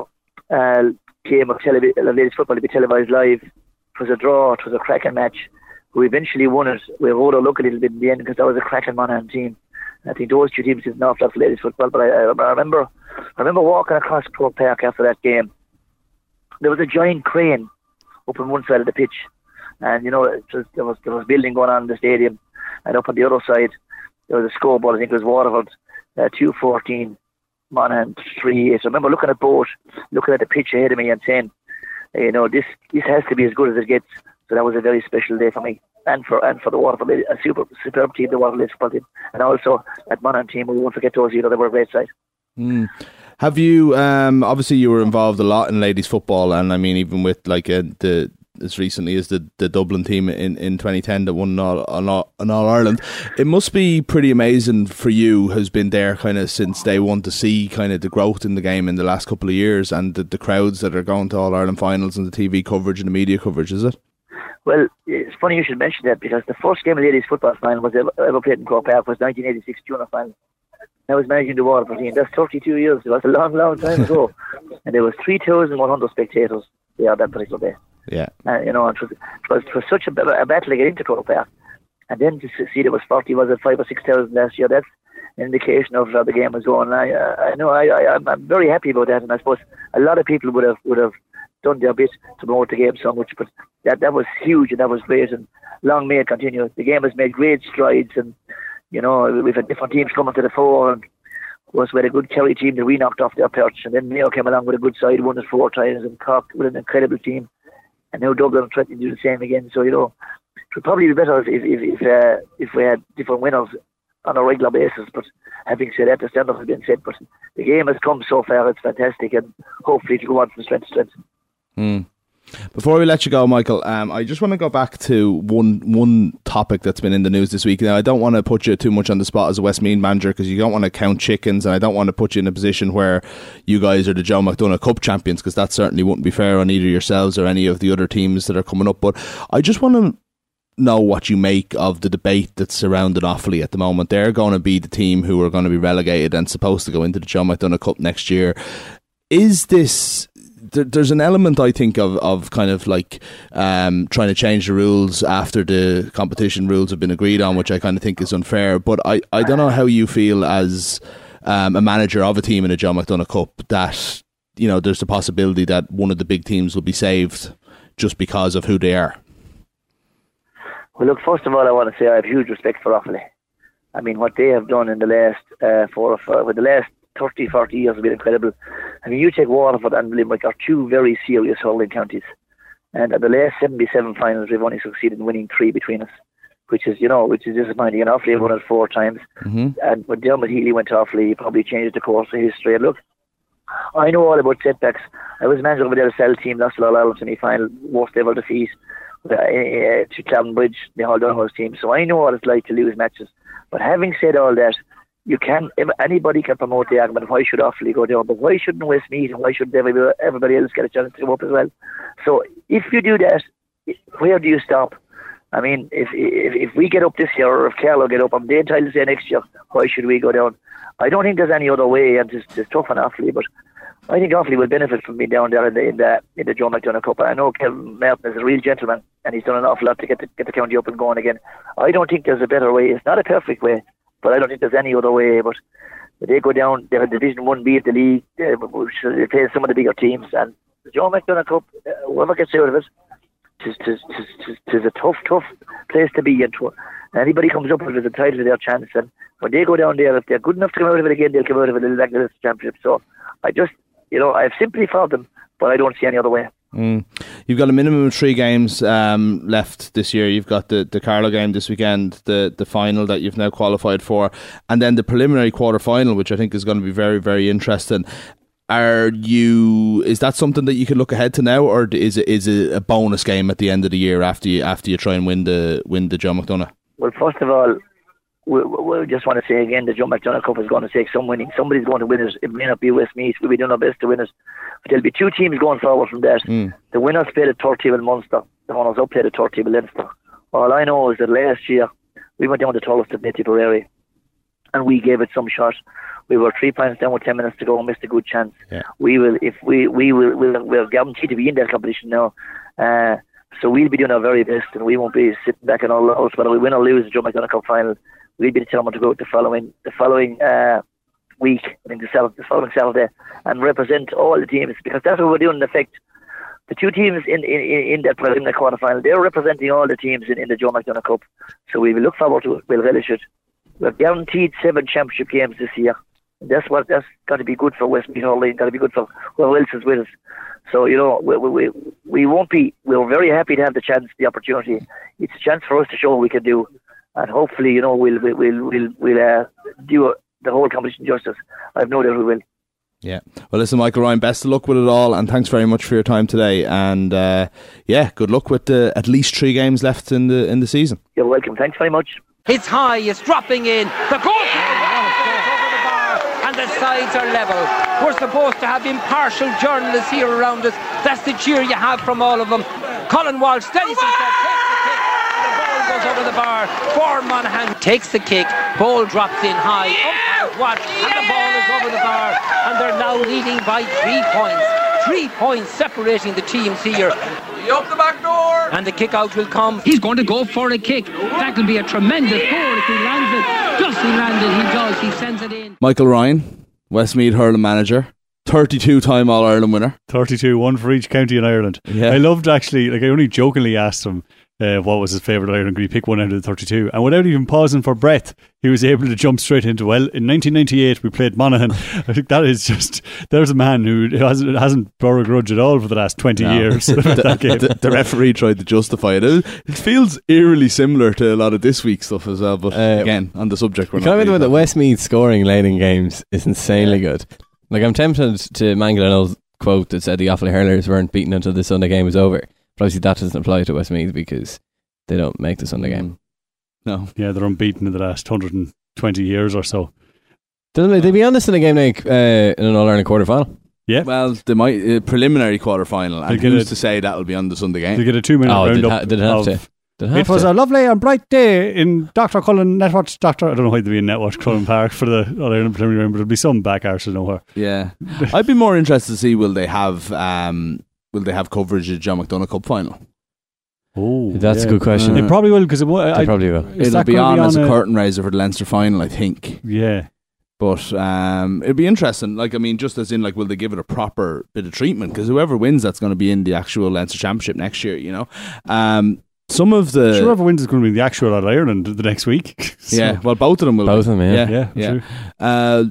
game of ladies football to be televised live. It was a draw. It was a cracking match. We eventually won it. We rode our luck a little bit in the end because that was a cracking Monaghan team. I think those 2 teams did not have ladies football. But I remember walking across Croke Park after that game. There was a giant crane up on one side of the pitch, and there was building going on in the stadium, and up on the other side there was a scoreboard. I think it was Waterford 2-14, Monaghan 3-8. I remember looking at both, looking at the pitch ahead of me, and saying, this has to be as good as it gets. So that was a very special day for me, and for the Waterford, a superb team, the Waterford football team, and also that Monaghan team. We won't forget those. They were a great side. Have you obviously you were involved a lot in ladies football, and I mean even with like the as recently as the Dublin team in 2010 that won an All-Ireland. It must be pretty amazing for you, who's been there kind of since day one, to see kind of the growth in the game in the last couple of years and the crowds that are going to All-Ireland finals and the TV coverage and the media coverage, is it? Well, it's funny you should mention that, because the first game of the ladies football final was ever played in Croke Park was 1986 junior final. I was managing the Waterford team. That's 32 years. It was a long, long time ago. And there was 3,100 spectators there that particular day. Yeah. You know, it was such a battle to get into Croke Park. And then to see there was 40, was it 5,000 or 6,000 last year? That's an indication of how the game was going. I'm very happy about that. And I suppose a lot of people would have done their bit to promote the game so much. But that was huge and that was great. And long may it continue. The game has made great strides, and you know, we've had different teams coming to the fore, and of course we had a good Kerry team that we knocked off their perch, and then Mayo came along with a good side, won it 4 times, and Cork with an incredible team, and now Dublin are threatening to do the same again. So, you know, it would probably be better if we had different winners on a regular basis. But having said that, the standard has been set. But the game has come so far; it's fantastic, and hopefully it'll go on from strength to strength. Before we let you go, Michael, I just want to go back to one topic that's been in the news this week. Now, I don't want to put you too much on the spot as a Westmeath manager, because you don't want to count chickens, and I don't want to put you in a position where you guys are the Joe McDonagh Cup champions, because that certainly wouldn't be fair on either yourselves or any of the other teams that are coming up. But I just want to know what you make of the debate that's surrounding Offaly at the moment. They're going to be the team who are going to be relegated and supposed to go into the Joe McDonagh Cup next year. Is this... There's an element, I think, of kind of like trying to change the rules after the competition rules have been agreed on, which I kind of think is unfair. But I don't know how you feel as a manager of a team in a Joe McDonagh Cup, that, you know, there's the possibility that one of the big teams will be saved just because of who they are. Well, look, first of all, I want to say I have huge respect for Offaly. I mean, what they have done in the last 30, 40 years has been incredible. I mean, you take Waterford and Limerick are two very serious hurling counties, and at the last 77 finals we've only succeeded in winning 3 between us, which is disappointing. And Offaly have won it 4 times, and when Dermot Healy went to Offaly, he probably changed the course of history. And look, I know all about setbacks. I was manager of a Cell team, lost All Ireland semi-final, worst ever defeat to Clown Bridge, the Hall Donohoe's team, so I know what it's like to lose matches. But having said all that, anybody can promote the argument, why should Offaly go down, but why shouldn't Westmeath, and why shouldn't everybody else get a chance to go up as well? So if you do that, where do you stop? I mean, if we get up this year, or if Carlow get up, I'm dead entitled to say next year, why should we go down? I don't think there's any other way, and it's tough on Offaly, but I think Offaly will benefit from being down there in the Joe McDonagh Cup. I know Kevin Martin is a real gentleman, and he's done an awful lot to get the county up and going again. I don't think there's a better way. It's not a perfect way, but I don't think there's any other way. But they go down, they have Division 1B of the league, they play some of the bigger teams, and the Joe McDonagh Cup, whoever gets out of it, it's a tough place to be into. Anybody comes up with it is entitled to their chance, and when they go down there, if they're good enough to come out of it again, they'll come out of it like the championship. So I just, I have sympathy for them, but I don't see any other way. You've got a minimum of 3 games left this year. You've got the Carlow game this weekend, the final that you've now qualified for, and then the preliminary quarter-final, which I think is going to be very, very interesting. Is that something that you can look ahead to now, or is it a bonus game at the end of the year after you try and win the Joe McDonagh? Well, first of all, we just want to say again, the Joe McDonagh Cup is going to take some winning. Somebody's going to win it. It may not be Westmeath. We'll be doing our best to win it. But there'll be 2 teams going forward from that. The winners played at Tortee and Munster. The runners-up played at Tortee and Leinster. All I know is that last year we went down to Thurles to play Tipperary, and we gave it some shot. We were 3 points down with 10 minutes to go and missed a good chance. Yeah. We're guaranteed to be in that competition now. So we'll be doing our very best, and we won't be sitting back in all out. Whether we win or lose the Joe McDonagh Cup final, we'll be determined to go out the following week, I think the following Saturday, and represent all the teams, because that's what we're doing in effect. The 2 teams in that preliminary quarter final, they're representing all the teams in the Joe McDonagh Cup. So we will look forward to it. We'll relish it. We're guaranteed 7 championship games this year. That's got to be good for Westmeath Hurling, got to be good for whoever else is with us. So, we won't be, we're very happy to have the chance, the opportunity. It's a chance for us to show what we can do. And hopefully, we'll do the whole competition justice. I've no doubt we will. Yeah. Well, listen, Michael Ryan, best of luck with it all, and thanks very much for your time today. And good luck with at least 3 games left in the season. You're welcome. Thanks very much. It's high, it's dropping in. The goal goes over the bar, and the sides are level. We're supposed to have impartial journalists here around us. That's the cheer you have from all of them. Colin Walsh steadies himself, takes the kick, and the ball goes over the bar. For Monaghan takes the kick, ball drops in high. Umpires watch, and the ball is over the bar, and they're now leading by 3 points. 3 points separating the teams here. Up the back door. And the kick out will come. He's going to go for a kick. That will be a tremendous goal if he lands it. Just he landed, he does. He sends it in. Michael Ryan, Westmeath hurling manager, 32-time All-Ireland winner. 32, one for each county in Ireland. Yeah. I loved actually, I only jokingly asked him what was his favourite Ireland. Could he pick one out of the 32? And without even pausing for breath, he was able to jump straight into, well, in 1998 we played Monaghan. I think that is just, there's a man who hasn't bore a grudge at all for the last 20 years. The referee tried to justify it. It feels eerily similar to a lot of this week's stuff as well, but again, on the subject, we're not really that Westmeath scoring late in games is insanely good. Like, I'm tempted to mangle an old quote that said the Offaly hurlers weren't beaten until the Sunday game was over. But obviously that doesn't apply to Westmeath because they don't make the Sunday game. No. Yeah, they're unbeaten in the last 120 years or so. They'll be on the Sunday game like in an All-Ireland quarter-final. Yeah. Well, they might preliminary quarter-final, and who's to say that'll be on the Sunday game? They get a 2-minute round-up. Did it have to? It was a lovely and bright day in Dr. Cullen Netwatch. I don't know why they'd be in Netwatch Cullen Park for the All-Ireland preliminary round, but it'll be some back arse nowhere. Yeah. I'd be more interested to see will they have coverage of the John McDonagh Cup final? Oh, that's a good question. They probably will, because they probably will. It'll be on as a curtain raiser for the Leinster final, I think. Yeah. But it'll be interesting. Like, I mean, just as in, like, will they give it a proper bit of treatment? Because whoever wins, that's going to be in the actual Leinster Championship next year, you know? Some of the... whoever wins is going to be the actual All-Ireland the next week. So. Yeah, well, both of them will. Both of them, yeah. True.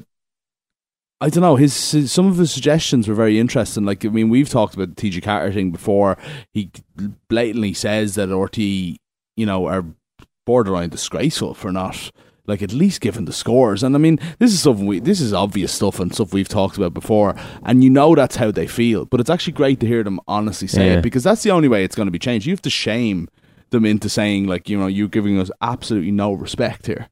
I don't know. Some of his suggestions were very interesting. Like, I mean, we've talked about the TG Carter thing before. He blatantly says that RT, you know, are borderline disgraceful for not, like, at least giving the scores. And I mean, this is obvious stuff and stuff we've talked about before. And you know that's how they feel. But it's actually great to hear them honestly say it, because that's the only way it's going to be changed. You have to shame them into saying, like, you know, you're giving us absolutely no respect here.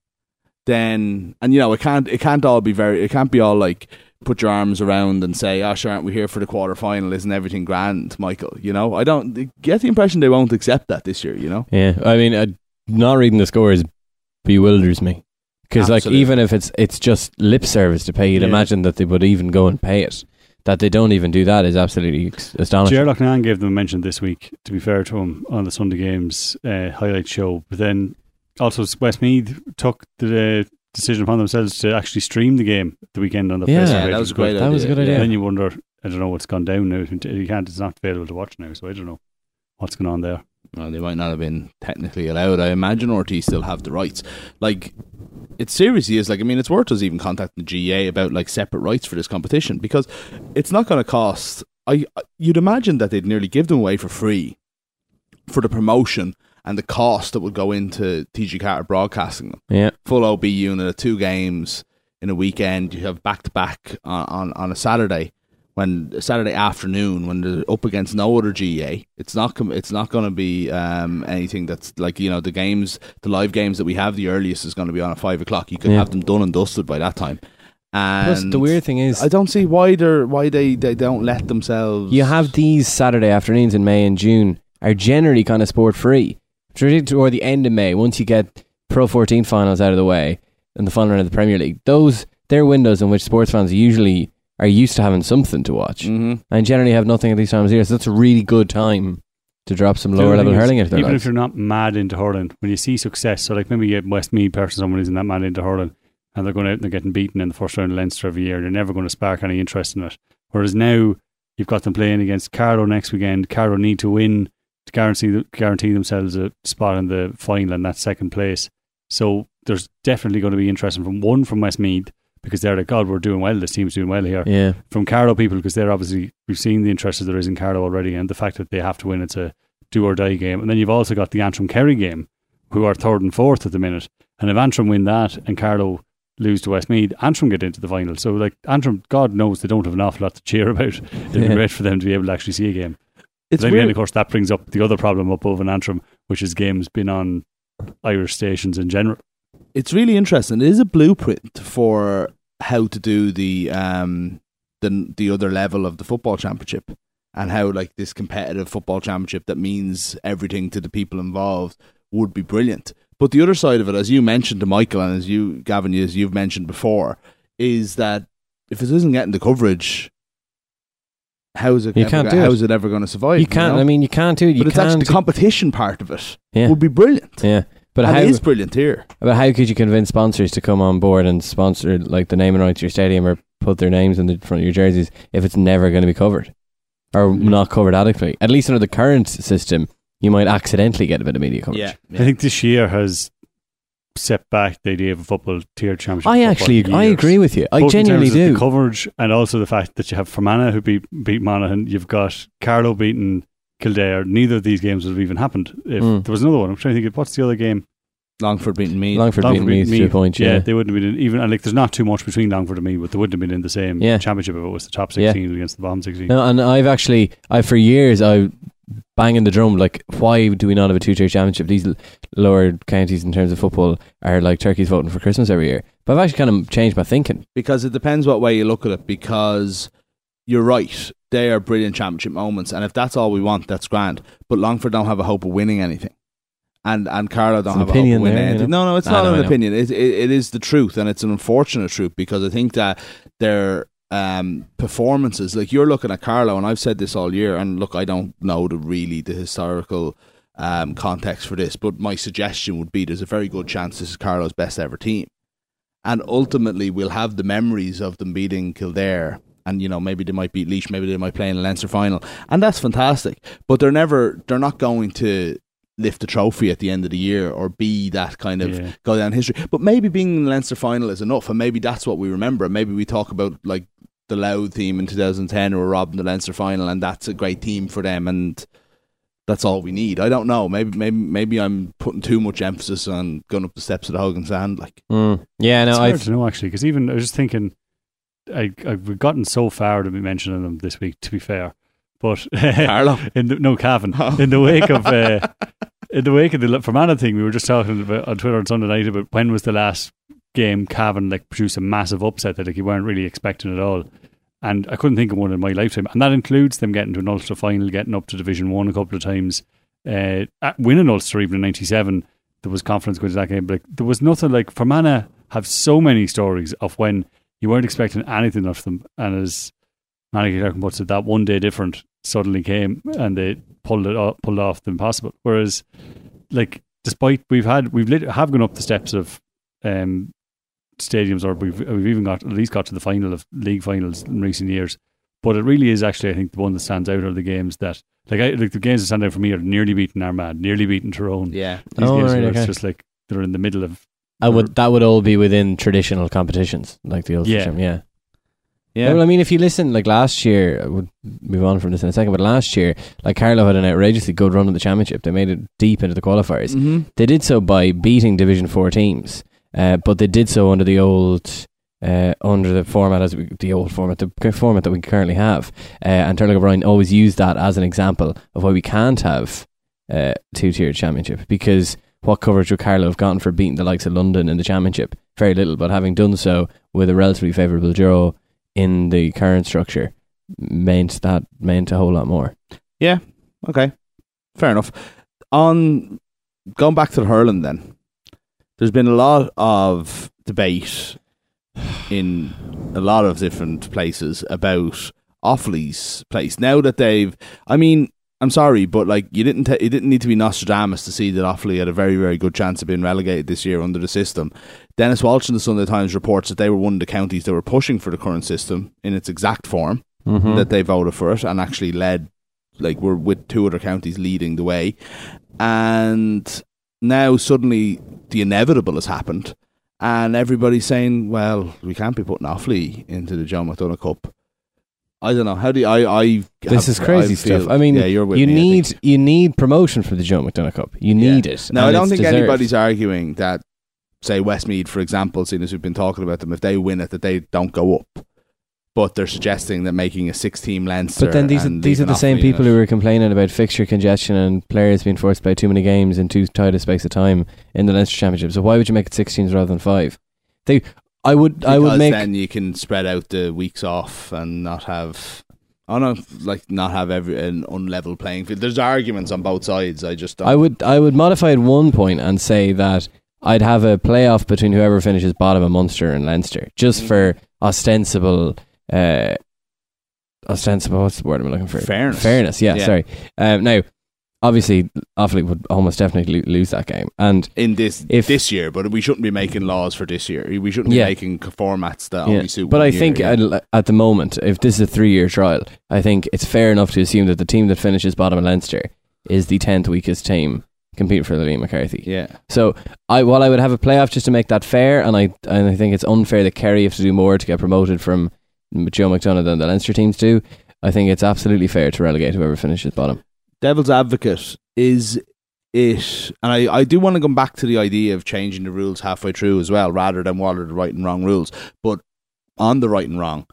Then, and you know, it can't be all like put your arms around and say, oh sure, aren't we here for the quarter final, isn't everything grand, Michael? You know, I don't get the impression they won't accept that this year, you know. Yeah, I mean, not reading the scores bewilders me, because like, even if it's just lip service to pay, you'd imagine that they would even go and pay it. That they don't even do that is absolutely astonishing. Ger Loughnane gave them a mention this week, to be fair to him, on the Sunday Games highlight show. But then also Westmeath took the decision upon themselves to actually stream the game the weekend on the place. Yeah, that was a great idea. That was a good idea. And then you wonder, I don't know what's gone down now. It's not available to watch now, so I don't know what's going on there. Well, they might not have been technically allowed. I imagine RT still have the rights. Like, it seriously is, like, I mean, it's worth us even contacting the GA about, like, separate rights for this competition, because it's not going to cost... You'd imagine that they'd nearly give them away for free for the promotion and the cost that would go into TG Carter broadcasting them. Yeah. Full OB unit, 2 games in a weekend. You have back-to-back on a Saturday. Saturday afternoon, when they're up against no other GA, it's not going to be anything that's like, you know, the live games that we have, the earliest is going to be on at 5 o'clock. You could have them done and dusted by that time. And plus, the weird thing is, I don't see why they don't let themselves. You have these Saturday afternoons in May and June are generally kind of sport free. Toward the end of May, once you get Pro 14 finals out of the way and the final round of the Premier League, they're windows in which sports fans usually are used to having something to watch, and generally have nothing at these times of year. So that's a really good time to drop some lower level hurling into their even lives. If you're not mad into hurling, when you see success, so like maybe you get Westmeath person, someone who's not mad into hurling, and they're going out and they're getting beaten in the first round of Leinster every year, they're never going to spark any interest in it. Whereas now you've got them playing against Carlow next weekend. Carlow need to win to guarantee themselves a spot in the final and that second place. So there's definitely going to be interest from Westmeath, because they're like, God, we're doing well, this team's doing well here. Yeah. From Carlow people, because they're obviously, we've seen the interest that there is in Carlow already, and the fact that they have to win, it's a do or die game. And then you've also got the Antrim Kerry game, who are 3rd and 4th at the minute. And if Antrim win that and Carlow lose to Westmeath, Antrim get into the final. So, like, Antrim, God knows they don't have an awful lot to cheer about. It'd be great for them to be able to actually see a game. It's then weird. again, of course, that brings up the other problem up over in Antrim, which is games being on Irish stations in general. It's really interesting. It is a blueprint for how to do the other level of the football championship, and how, like, this competitive football championship that means everything to the people involved would be brilliant. But the other side of it, as you mentioned to Michael, and as you, Gavin, as you've mentioned before, is that if it isn't getting the coverage, how is it ever going to survive? You can't. know? I mean, you can't do it. But it's actually the competition part of it Yeah. would be brilliant. Yeah. But and how, it is brilliant here. But how could you convince sponsors to come on board and sponsor, like, the naming rights to your stadium or put their names in the front of your jerseys if it's never going to be covered or not covered adequately? At least under the current system, you might accidentally get a bit of media coverage. Yeah. I think this year has set back the idea of a football tier championship. I agree with you. I Both genuinely in terms do. of the coverage, and also the fact that you have Fermanagh who beat Monaghan. You've got Carlow beating Kildare. Neither of these games would have even happened if there was another one. I'm trying to think of what's the other game. Longford beating Meath. Longford beating Meath 2 points. Yeah, they wouldn't have been in, even. And, like, there's not too much between Longford and Meath, but they wouldn't have been in the same championship if it was the top 16 against the bottom 16. No, and I for years I banging the drum, like, why do we not have a 2-tier championship? These lower counties in terms of football are like turkeys voting for Christmas every year. But I've actually kind of changed my thinking. Because it depends what way you look at it, because you're right, they are brilliant championship moments, and if that's all we want, that's grand. But Longford don't have a hope of winning anything. And Carlow don't have a hope of winning anything. No, it's not an opinion. It is the truth, and it's an unfortunate truth, because I think that their performances, like, you're looking at Carlow, and I've said this all year, and look, I don't know the historical context for this, but my suggestion would be there's a very good chance this is Carlow's best ever team, and ultimately we'll have the memories of them beating Kildare, and, you know, maybe they might beat Laois, maybe they might play in a Leinster final, and that's fantastic, but they're not going to lift the trophy at the end of the year or be that kind of go down history. But maybe being in the Leinster final is enough, and maybe that's what we remember. Maybe we talk about, like, the Louth team in 2010 who were robbed in the Leinster final, and that's a great team for them, and that's all we need. I don't know. Maybe I'm putting too much emphasis on going up the steps of the Hogan Sand. Like, yeah, no, it's hard to know, actually, because even I was just thinking, I've gotten so far to be mentioning them this week, to be fair. But Carlow, Cavan. In the wake of the Fermanagh thing, we were just talking about on Twitter on Sunday night about when was the last game Cavan, like, produced a massive upset that, like, you weren't really expecting at all. And I couldn't think of one in my lifetime, and that includes them getting to an Ulster final, getting up to Division 1 a couple of times, winning Ulster even in '97. There was confidence going to that game, but, like, there was nothing. Like, Fermanagh have so many stories of when you weren't expecting anything of them, and as Manny Clark puts it, that one day different suddenly came and they pulled off the impossible. Whereas, like, despite we've gone up the steps of stadiums, or we've even at least got to the final of league finals in recent years. But it really is actually, I think, the one that stands out are the games that, like the games that stand out for me are nearly beating Armagh, nearly beating Tyrone. Yeah, these games where it's just like they're in the middle of. That would all be within traditional competitions, like the Ulster Championship. Yeah. Well, I mean, if you listen, like, last year, I would move on from this in a second, but last year, like, Carlow had an outrageously good run in the championship. They made it deep into the qualifiers. Mm-hmm. They did so by beating Division 4 teams, but they did so under the old, under the format the format that we currently have. And Turlough O'Brien always used that as an example of why we can't have two-tiered championship, because what coverage would Carlow have gotten for beating the likes of London in the championship? Very little, but having done so with a relatively favourable draw in the current structure meant a whole lot more. Yeah, okay, fair enough. On going back to the hurling, then, there's been a lot of debate in a lot of different places about Offaly's place. Now that I'm sorry, but, like, you didn't need to be Nostradamus to see that Offaly had a very, very good chance of being relegated this year under the system. Dennis Walsh in the Sunday Times reports that they were one of the counties that were pushing for the current system in its exact form, that they voted for it and actually led, like, were with two other counties leading the way. And now suddenly the inevitable has happened, and everybody's saying, well, we can't be putting Offaly into the Joe McDonagh Cup. I don't know. How do you, this is crazy stuff. I mean, you're with you me, need promotion for the Joe McDonagh Cup. You need it. No, I don't think anybody's arguing that say Westmeath, for example, seeing as we've been talking about them, if they win it, that they don't go up. But they're suggesting that making a 6-team Leinster. But then these are the same people who were complaining about fixture congestion and players being forced to play too many games in too tight a space of time in the Leinster Championship. So why would you make it 6 teams rather than 5? I would make, then you can spread out the weeks off and not have an unlevel playing field. There's arguments on both sides. I just don't. I would modify it one point and say that I'd have a playoff between whoever finishes bottom of Munster and Leinster, just for ostensible. What's the word I'm looking for? Fairness. Yeah. Sorry. Now, obviously, Offaly would almost definitely lose that game, and in this year, but we shouldn't be making laws for this year. We shouldn't be making formats that only suit. But one I year, think at the moment, if this is a 3-year trial, I think it's fair enough to assume that the team that finishes bottom of Leinster is the 10th weakest team competing for the Liam McCarthy. Yeah. So while I would have a playoff just to make that fair, and I think it's unfair that Kerry have to do more to get promoted from Joe McDonagh than the Leinster teams do, I think it's absolutely fair to relegate whoever finishes bottom. Devil's advocate, is it, and I do want to come back to the idea of changing the rules halfway through as well, rather than what are the right and wrong rules, but on the right and wrong,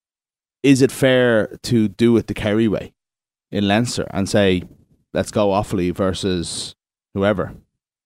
is it fair to do it the Kerry way in Leinster and say, let's go Offaly versus whoever?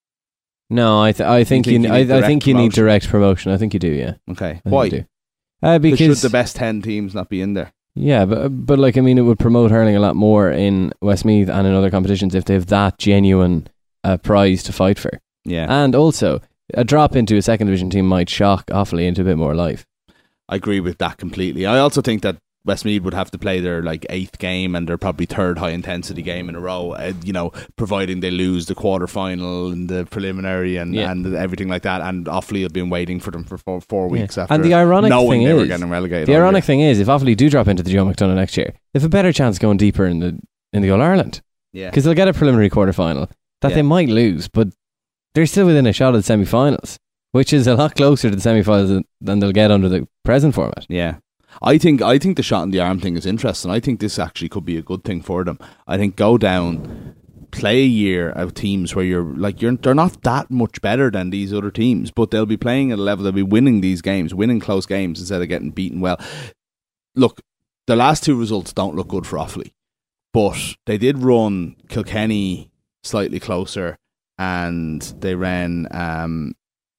No, I think you need direct promotion. I think you do, yeah. Okay. Why? Because should the best 10 teams not be in there? Yeah, but like, I mean, it would promote hurling a lot more in Westmeath and in other competitions if they have that genuine prize to fight for. Yeah. And also, a drop into a second division team might shock Offaly into a bit more life. I agree with that completely. I also think that Westmeath would have to play their 8th game and their probably 3rd high intensity game in a row, providing they lose the quarter final and the preliminary and everything like that. And Offaly have been waiting for them for 4 weeks after. And the ironic thing they were is, getting relegated. The ironic thing is, if Offaly do drop into the Joe McDonagh next year, they have a better chance going deeper in the All Ireland. Yeah, because they'll get a preliminary quarter final that they might lose, but they're still within a shot of the semi-finals, which is a lot closer to the semi-finals than they'll get under the present format. Yeah. I think the shot in the arm thing is interesting. I think this actually could be a good thing for them. I think go down, play a year of teams where they're not that much better than these other teams, but they'll be playing at a level, they'll be winning these games, winning close games instead of getting beaten well. Look, the last 2 results don't look good for Offaly, but they did run Kilkenny slightly closer, and they ran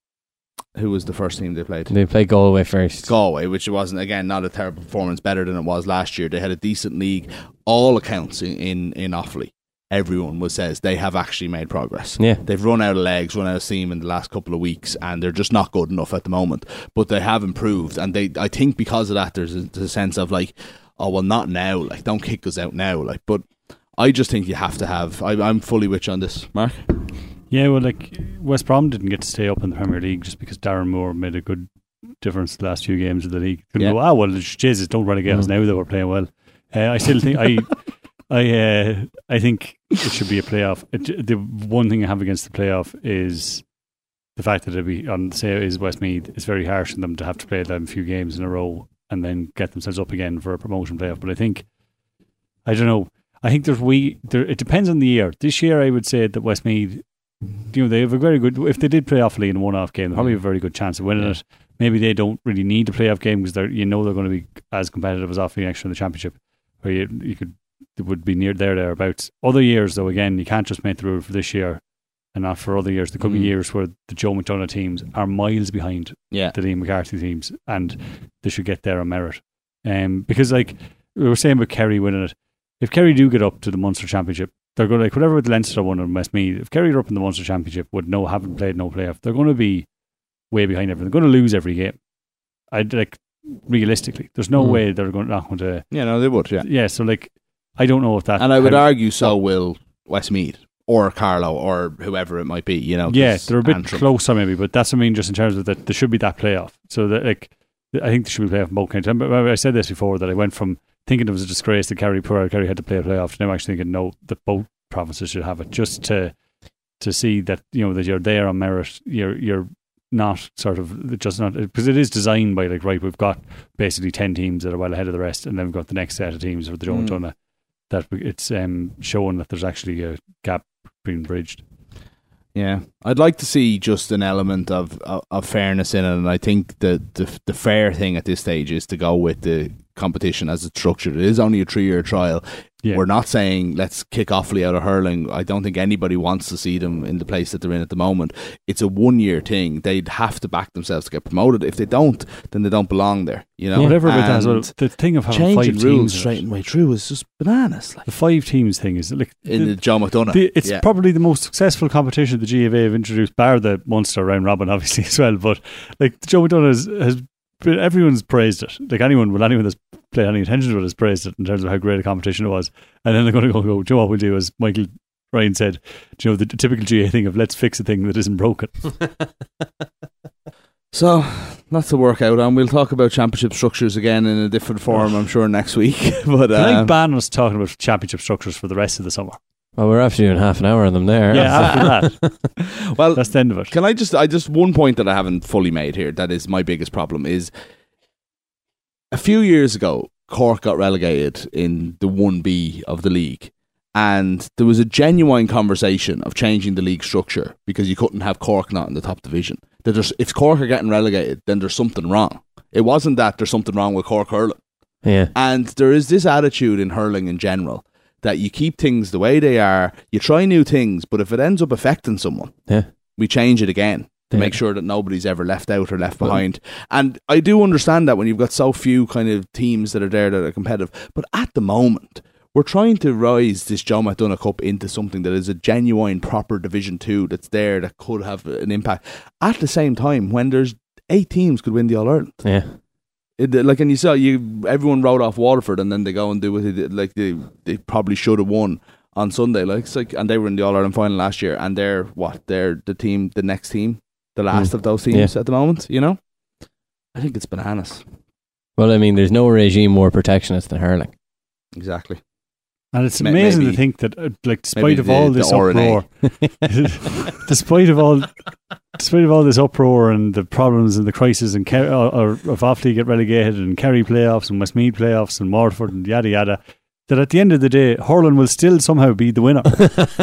who was the first team they played? They played Galway first. Galway, which wasn't, again, not a terrible performance, better than it was last year. They had a decent league. All accounts in Offaly, everyone says they have actually made progress. Yeah. They've run out of legs, run out of steam in the last couple of weeks, and they're just not good enough at the moment. But they have improved, and I think because of that, there's a sense of not now, don't kick us out now. But I just think you have to have. I'm fully with you on this, Mark. Yeah, well, West Brom didn't get to stay up in the Premier League just because Darren Moore made a good difference the last few games of the league. Couldn't go, Jesus, don't relegate us now that we're playing well. I still think I think it should be a playoff. The one thing I have against the playoff is the fact that is Westmeath. It's very harsh on them to have to play them a few games in a row and then get themselves up again for a promotion playoff. But I don't know. I think it depends on the year. This year, I would say that Westmeath, they have a very good. If they did play Offaly in a one-off game, they probably have a very good chance of winning it. Maybe they don't really need a playoff game because they're going to be as competitive as Offaly next year in the championship, where it would be near thereabouts. Other years, though, again, you can't just make the rule for this year and not for other years. There could be years where the Joe McDonagh teams are miles behind the Liam McCarthy teams, and they should get there on merit. Because we were saying about Kerry winning it, if Kerry do get up to the Munster Championship, they're going to, whatever with Leinster won and Westmeath, if Kerry are up in the Munster Championship haven't played no playoff, they're going to be way behind everything. They're going to lose every game. Realistically, there's no way they're not going to. Yeah, no, they would. Yeah, yeah. So I don't know if that. And I would argue so will Westmeath or Carlow or whoever it might be. Yeah, they're a bit closer maybe, but that's what I mean. Just in terms of that, there should be that playoff. So that I think there should be a playoff in both counties. I said this before that I went from thinking it was a disgrace that Kerry had to play a playoff to now actually thinking no, that both provinces should have it, just to see that that you're there on merit. You're not sort of just not, because it is designed by we've got basically 10 teams that are well ahead of the rest, and then we've got the next set of teams for the Joe McDonagh, that it's showing that there's actually a gap being bridged. Yeah, I'd like to see just an element of fairness in it, and I think that the fair thing at this stage is to go with the competition as it's structured. It is only a 3-year trial. Yeah. We're not saying let's kick Offaly out of hurling. I don't think anybody wants to see them in the place that they're in at the moment. It's a 1-year thing. They'd have to back themselves to get promoted. If they don't, then they don't belong there. You know, whatever about that. Well, the thing of having changing 5 rules teams straight way through is just bananas. Like the 5 teams thing is like in the Joe McDonagh. It's probably the most successful competition the GAA have introduced, bar the Munster round robin, obviously as well. But like Joe McDonagh has everyone's praised it. Like anyone that's played any attention to it has praised it in terms of how great a competition it was. And then they're going to go, do you know what we'll do? As Michael Ryan said, do you know, the typical GAA thing of let's fix a thing that isn't broken. So that's the workout, and we'll talk about championship structures again in a different form, I'm sure, next week. But can I ban us talking about championship structures for the rest of the summer? Well, we're after doing half an hour on them there. Yeah, after that. Well, that's the end of it. Can I just one point that I haven't fully made here, that is my biggest problem, is a few years ago, Cork got relegated in the 1B of the league, and there was a genuine conversation of changing the league structure because you couldn't have Cork not in the top division. That if Cork are getting relegated, then there's something wrong. It wasn't that there's something wrong with Cork hurling. Yeah. And there is this attitude in hurling in general that you keep things the way they are, you try new things, but if it ends up affecting someone, we change it again to make sure that nobody's ever left out or left behind. And I do understand that when you've got so few kind of teams that are there that are competitive, but at the moment, we're trying to rise this Joe McDonagh Cup into something that is a genuine, proper Division 2 that's there that could have an impact. At the same time, when there's 8 teams could win the All-Ireland. Yeah. And you saw everyone wrote off Waterford, and then they go and do what they did, like they probably should have won on Sunday. And they were in the All-Ireland final last year, and they're the next team, the last of those teams at the moment. You know, I think it's bananas. Well, I mean, there's no regime more protectionist than hurling. Exactly. And it's amazing to think that, despite of all this uproar, despite of all this uproar and the problems and the crisis and of Offaly get relegated and Kerry playoffs and Westmeath playoffs and Waterford and yada yada, that at the end of the day, hurling will still somehow be the winner.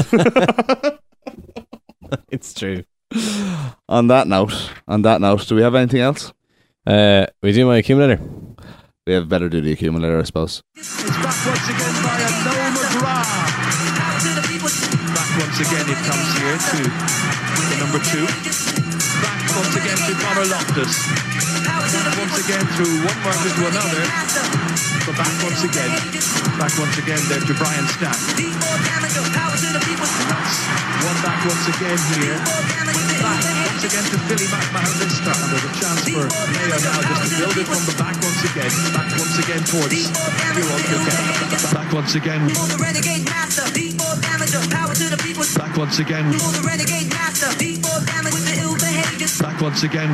It's true. On that note, do we have anything else? We do my accumulator. We have better do the accumulator, I suppose. It's back once again by a Noel McGrath. Back once again it comes here to the number 2. Back once again to Conor Loftus. Once again through one marker to another. But back once again there to Brian Stack. That's one back once again here. Back once again to Billy McMahon this time. There's a chance for Mayo now just to build it from the back once again. Back once again towards Kieran Kilkenny. Back once again. Back once again. Back once again.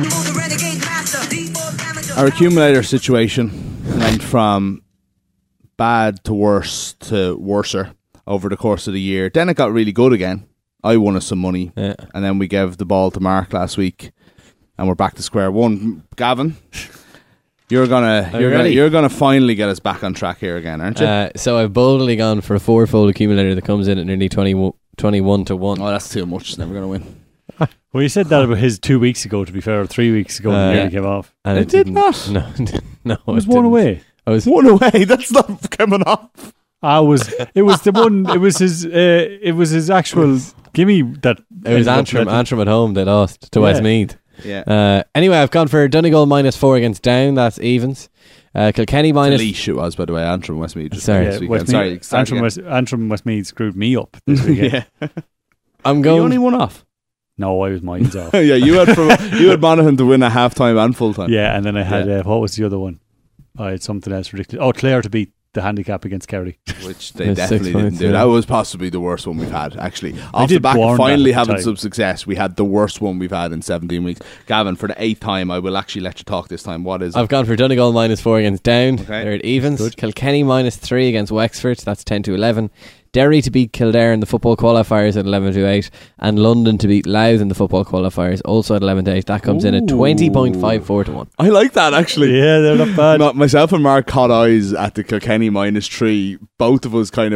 Our accumulator situation went from bad to worse to worser over the course of the year. Then it got really good again. I won us some money, and then we gave the ball to Mark last week, and we're back to square one. Gavin, you're gonna finally get us back on track here again, aren't you? So I've boldly gone for a 4-fold accumulator that comes in at nearly 21 to 1. Oh, that's too much. It's never gonna win. Well, you said that about his 2 weeks ago, to be fair, or 3 weeks ago, when he nearly came off. And it did not. No, it was one away. One away. That's not coming off. It was the one. It was his actual gimme that. It was Antrim at home. They lost to Westmeath. Yeah. Anyway, I've gone for Donegal -4 against Down. That's evens. Kilkenny minus. Laois it was, by the way. Antrim Westmeath. Sorry, Antrim Westmeath screwed me up this weekend. I'm going. You only one off. No, I was miles off. Yeah, you had Monaghan to win at half time and full time. Yeah, and then I had what was the other one? I had something else ridiculous. Oh, Clare to beat the handicap against Kerry, which they definitely didn't do. That was possibly the worst one we've had, actually. Off the back of finally having some success, we had the worst one we've had in 17 weeks. Gavin, for the 8th time, I will actually let you talk this time. What is it? I've gone for Donegal -4 against Down. Okay. They're at evens. Good. Kilkenny -3 against Wexford. That's 10 to 11. Derry to beat Kildare in the football qualifiers at 11 to 8, and London to beat Louth in the football qualifiers also at 11 to 8. That comes in at 20.54 to 1. I like that, actually. Yeah, they're not bad. Myself and Mark caught eyes at the Kilkenny -3. Both of us kind of with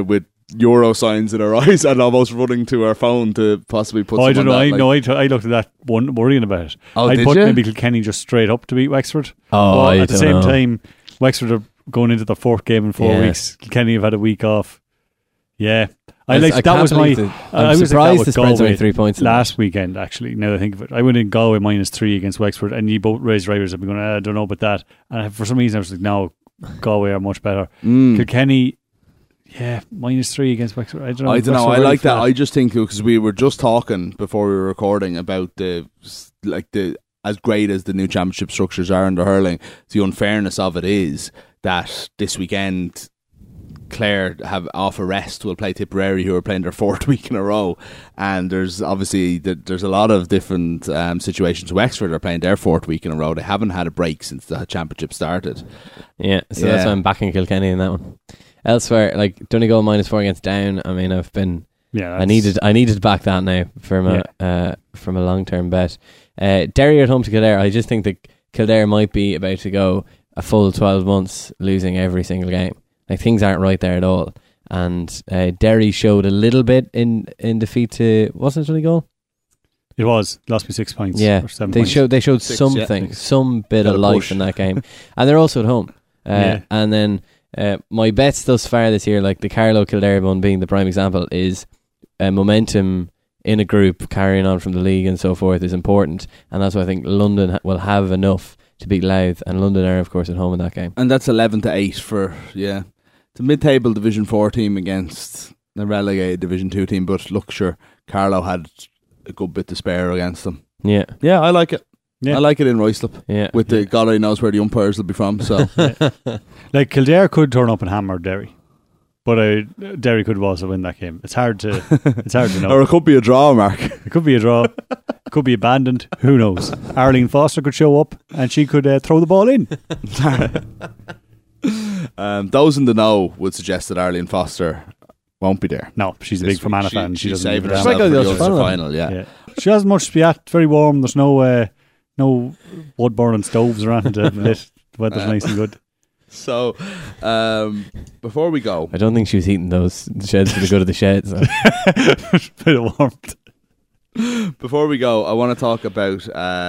euro signs in our eyes and almost running to our phone to possibly put. I don't know. I I looked at that one worrying about it. Oh, I'd did put you? maybe Kilkenny just straight up to beat Wexford. Oh, but I at the don't same know. time, Wexford are going into their fourth game in 4 weeks. Kilkenny have had a week off. Yeah. I'm surprised the spread's only 3 points last weekend, actually, now that I think of it. I went in Galway -3 against Wexford, and you both raised drivers. I've been going, I don't know about that. And for some reason, I was like, no, Galway are much better. Kilkenny, yeah, -3 against Wexford. I don't know. I like that. I just think, because we were just talking before we were recording about the as great as the new championship structures are in the hurling, the unfairness of it is that this weekend Clare have off a rest will play Tipperary, who are playing their 4th week in a row, and there's obviously there's a lot of different situations. Wexford are playing their 4th week in a row. They haven't had a break since the championship started. So that's why I'm backing Kilkenny in that one. Elsewhere, like Donegal -4 against Down. I mean, I needed to back that now from a long term bet. Derry at home to Kildare. I just think that Kildare might be about to go a full 12 months losing every single game. Like, things aren't right there at all. And Derry showed a little bit in defeat to, wasn't it Donegal? It was. Lost me 6 points. Yeah, or 7 they points. showed something, some bit of life in that game. And they're also at home. And then my bets thus far this year, like the Carlow Kildare one being the prime example, is momentum in a group carrying on from the league and so forth is important. And that's why I think London will have enough to beat Louth, and London are of course at home in that game. And that's 11-8 for the mid-table Division 4 team against the relegated Division 2 team. But look, sure, Carlow had a good bit to spare against them. Yeah, I like it. Yeah. I like it in Ruislip. Yeah, with the God only knows where the umpires will be from. So, like Kildare could turn up and hammer Derry, but Derry could also win that game. It's hard to know. Or it could be a draw, Mark. It could be a draw. It could be abandoned. Who knows? Arlene Foster could show up and she could throw the ball in. Those in the know would suggest that Arlene Foster won't be there. No, she's a big Fermanagh fan. She doesn't saving give a herself damn. for the Ulster final. Yeah, she hasn't much to be at. Very warm. There's no wood burning stoves around to lit. The weather's nice and good. So, before we go, I don't think she was heating those sheds for the good of the sheds. So. Bit of warmth. Before we go, I want to talk about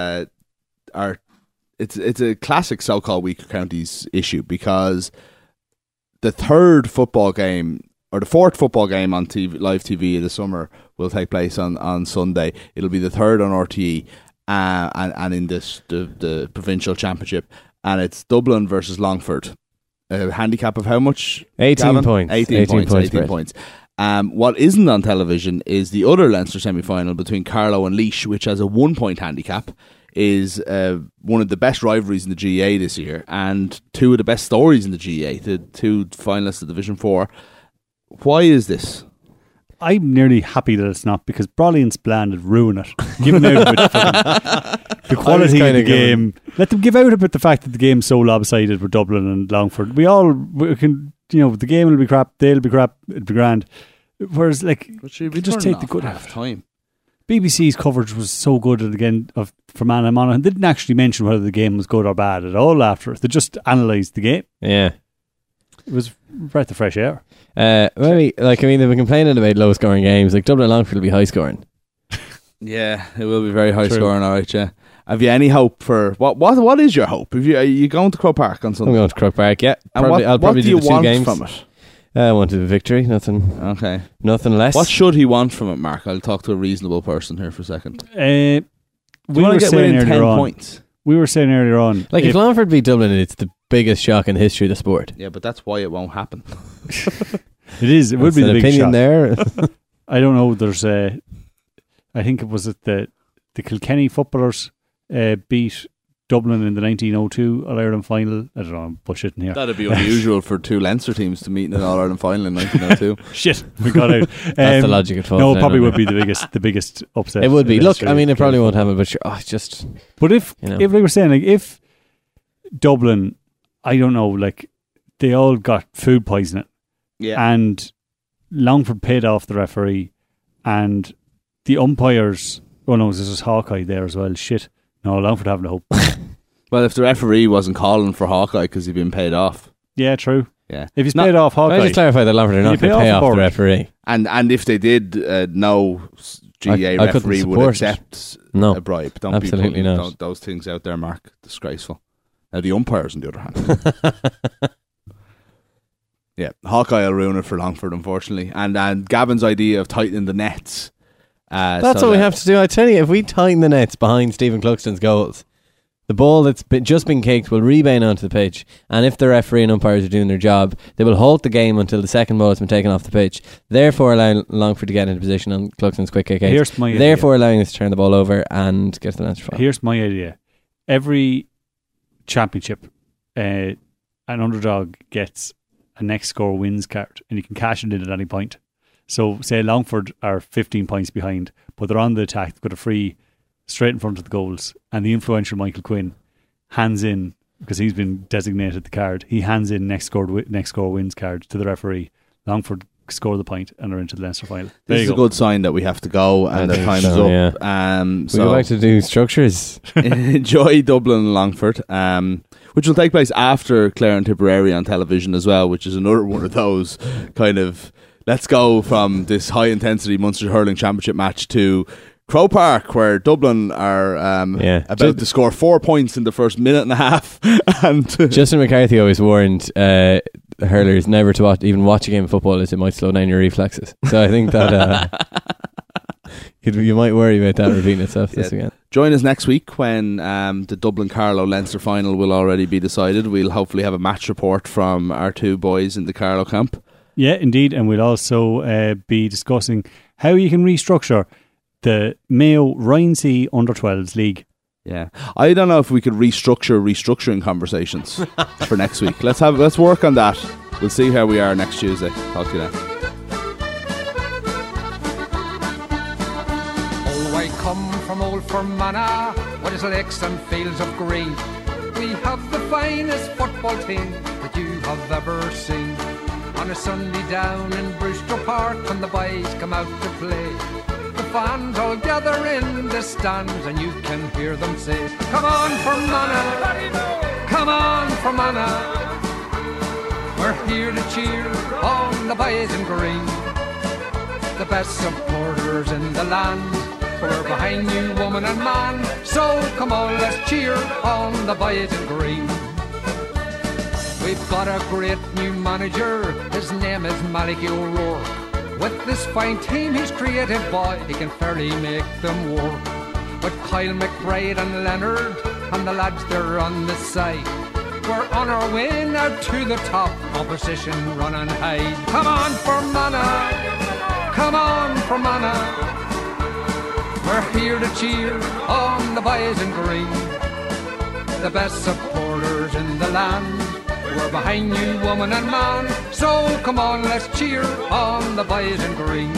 it's a classic so-called weaker counties issue, because the 4th football game on live TV of the summer will take place on Sunday. It'll be the 3rd on RTE, and in the provincial championship, and it's Dublin versus Longford. A handicap of how much? 18 points. 18 points. What isn't on television is the other Leinster semi-final between Carlow and Laois, which has a 1 point handicap. Is one of the best rivalries in the GAA this year, and 2 of the best stories in the GAA, the 2 finalists of Division 4. Why is this? I'm nearly happy that it's not, because Brawley and Spillane would ruin it. Giving out about the quality of the game. Let them give out about the fact that the game's so lopsided with Dublin and Longford. We can, the game will be crap, they'll be crap, it'll be grand. Whereas, like, you just take the good half time. BBC's coverage was so good of Fermanagh Monaghan. They didn't actually mention whether the game was good or bad at all after it. They just analysed the game. Yeah. It was a breath of fresh air. Maybe, they've been complaining about low scoring games. Like, Dublin Longford will be high scoring. Yeah, it will be very high scoring, alright, yeah. Have you any hope for what is your hope? Are you going to Croke Park on Sunday? I'm going to Croke Park, yeah. I'll probably do the 2 games from it? I wanted a victory, nothing less. What should he want from it, Mark? I'll talk to a reasonable person here for a second. We were saying earlier on, points. We were saying earlier on, like, if Longford beat Dublin, it's the biggest shock in the history of the sport. Yeah, but that's why it won't happen. It is. It would be the big opinion shock. there. I don't know. There's I think it was the Kilkenny footballers beat Dublin in the 1902 All-Ireland final. I don't know, I'm bullshitting here. That'd be unusual for 2 Leinster teams to meet in an All-Ireland final in 1902. Shit, we got out. That's the logic at fault. No, it probably would be the biggest upset. It would be. Look, I mean, it probably won't happen, but sure, just... But if we were saying, like, if Dublin, I don't know, like, they all got food poisoning, and Longford paid off the referee, and the umpires... Oh no, this is Hawkeye there as well. Shit. No, Longford having a hope. Well, if the referee wasn't calling for Hawkeye because he'd been paid off. Yeah, true. Yeah. If he's paid off Hawkeye... Can I just clarify that Longford are not going to pay off the referee? And if they did, no GA referee would accept a bribe. Don't absolutely not. Those things out there, Mark. Disgraceful. Now, the umpires, on the other hand. Yeah, Hawkeye will ruin it for Longford, unfortunately. And Gavin's idea of tightening the nets. That's what we have to do. I tell you, if we tighten the nets behind Stephen Cluxton's goals, the ball that's just been kicked will rebound onto the pitch, and if the referee and umpires are doing their job, they will halt the game until the second ball has been taken off the pitch, therefore allowing Longford to get into position on Cluxton's quick kick out, therefore allowing us to turn the ball over and get to the Leinster final. Here's my idea. Every championship, an underdog gets a next score wins card, and you can cash it in at any point. So say Longford are 15 points behind, but they're on the attack, they've got a free straight in front of the goals, and the influential Michael Quinn hands in, because he's been designated the card, he hands in next score wins card to the referee. Longford score the point and are into the Leinster final. This is a good sign that we have to go and the time's up. Yeah. We go back to do structures. Enjoy Dublin and Longford, which will take place after Clare and Tipperary on television as well, which is another one of those kind of, let's go from this high intensity Munster Hurling Championship match to Croke Park, where Dublin are about to score 4 points in the first minute and a half. And Justin McCarthy always warned hurlers never to even watch a game of football, as it might slow down your reflexes. So I think that you might worry about that repeating itself this weekend. Join us next week when the Dublin Carlow Leinster final will already be decided. We'll hopefully have a match report from our two boys in the Carlow camp. Yeah, indeed, and we'll also be discussing how you can restructure the Mayo Ryan-C Under-12s League. Yeah, I don't know if we could restructuring conversations for next week. Let's work on that. We'll see how we are next Tuesday. Talk to you then. Oh, I come from old Fermanagh, with its lakes and fields of green. We have the finest football team that you have ever seen. On a Sunday down in Brewster Park, when the boys come out to play, the fans all gather in the stands, and you can hear them say, "Come on, Fermanagh! Come on, Fermanagh! We're here to cheer on the boys in green. The best supporters in the land, we're behind you, woman and man. So come on, let's cheer on the boys in green." We've got a great new manager, his name is Malachy O'Rourke. With this fine team, he's creative, boy, he can fairly make them work. With Kyle McBride and Leonard, and the lads they're on the side, we're on our way now to the top, opposition run and hide. Come on, Fermanagh! Come on, Fermanagh! We're here to cheer on the boys in green. The best supporters in the land, we're behind you, woman and man. So come on, let's cheer on the boys in green.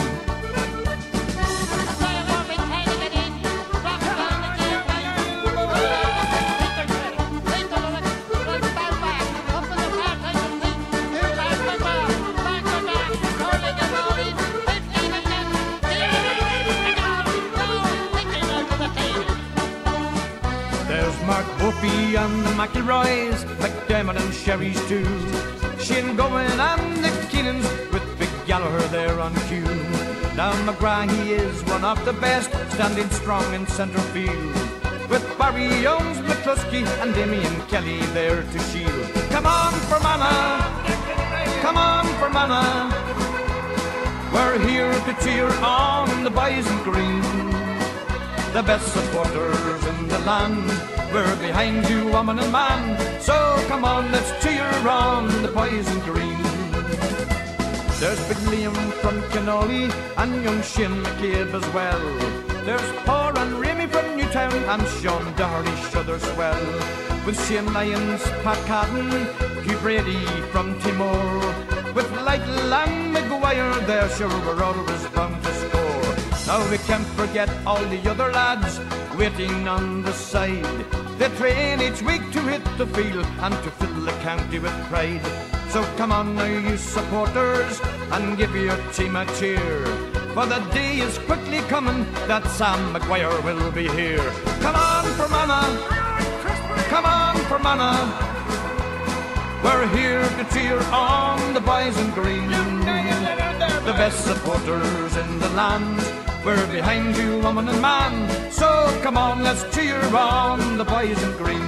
There's Mark Buffy and the McIlroys, McDermott and Sherry's too. Shane Gowan and the Keenans, with Big Gallagher there on cue. Now McGrath, he is one of the best, standing strong in centre field, with Barry Youngs, McCluskey and Damien Kelly there to shield. Come on, Fermanagh! Come on, Fermanagh! We're here to cheer on the boys in green. The best supporters in the land, we're behind you, woman and man. So come on, let's cheer on the boys in green. There's Big Liam from Canoli and young Shane McCabe as well. There's Paul and Remy from Newtown and Sean Doherty Shuthers well. With Shane Lyons, Pat Cadden, Hugh Brady from Timor. With Lytle and Maguire there, sure we're always bound to score. Now we can't forget all the other lads waiting on the side. They train each week to hit the field and to fill the county with pride. So come on now, you supporters, and give your team a cheer, for the day is quickly coming that Sam Maguire will be here. Come on, Fermanagh! Come on, Fermanagh! We're here to cheer on the boys in green. The best supporters in the land. We're behind you, woman and man. So come on, let's cheer on the boys in green.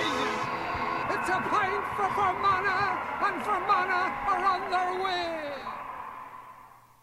It's a pint for Fermanagh, and Fermanagh are on their way.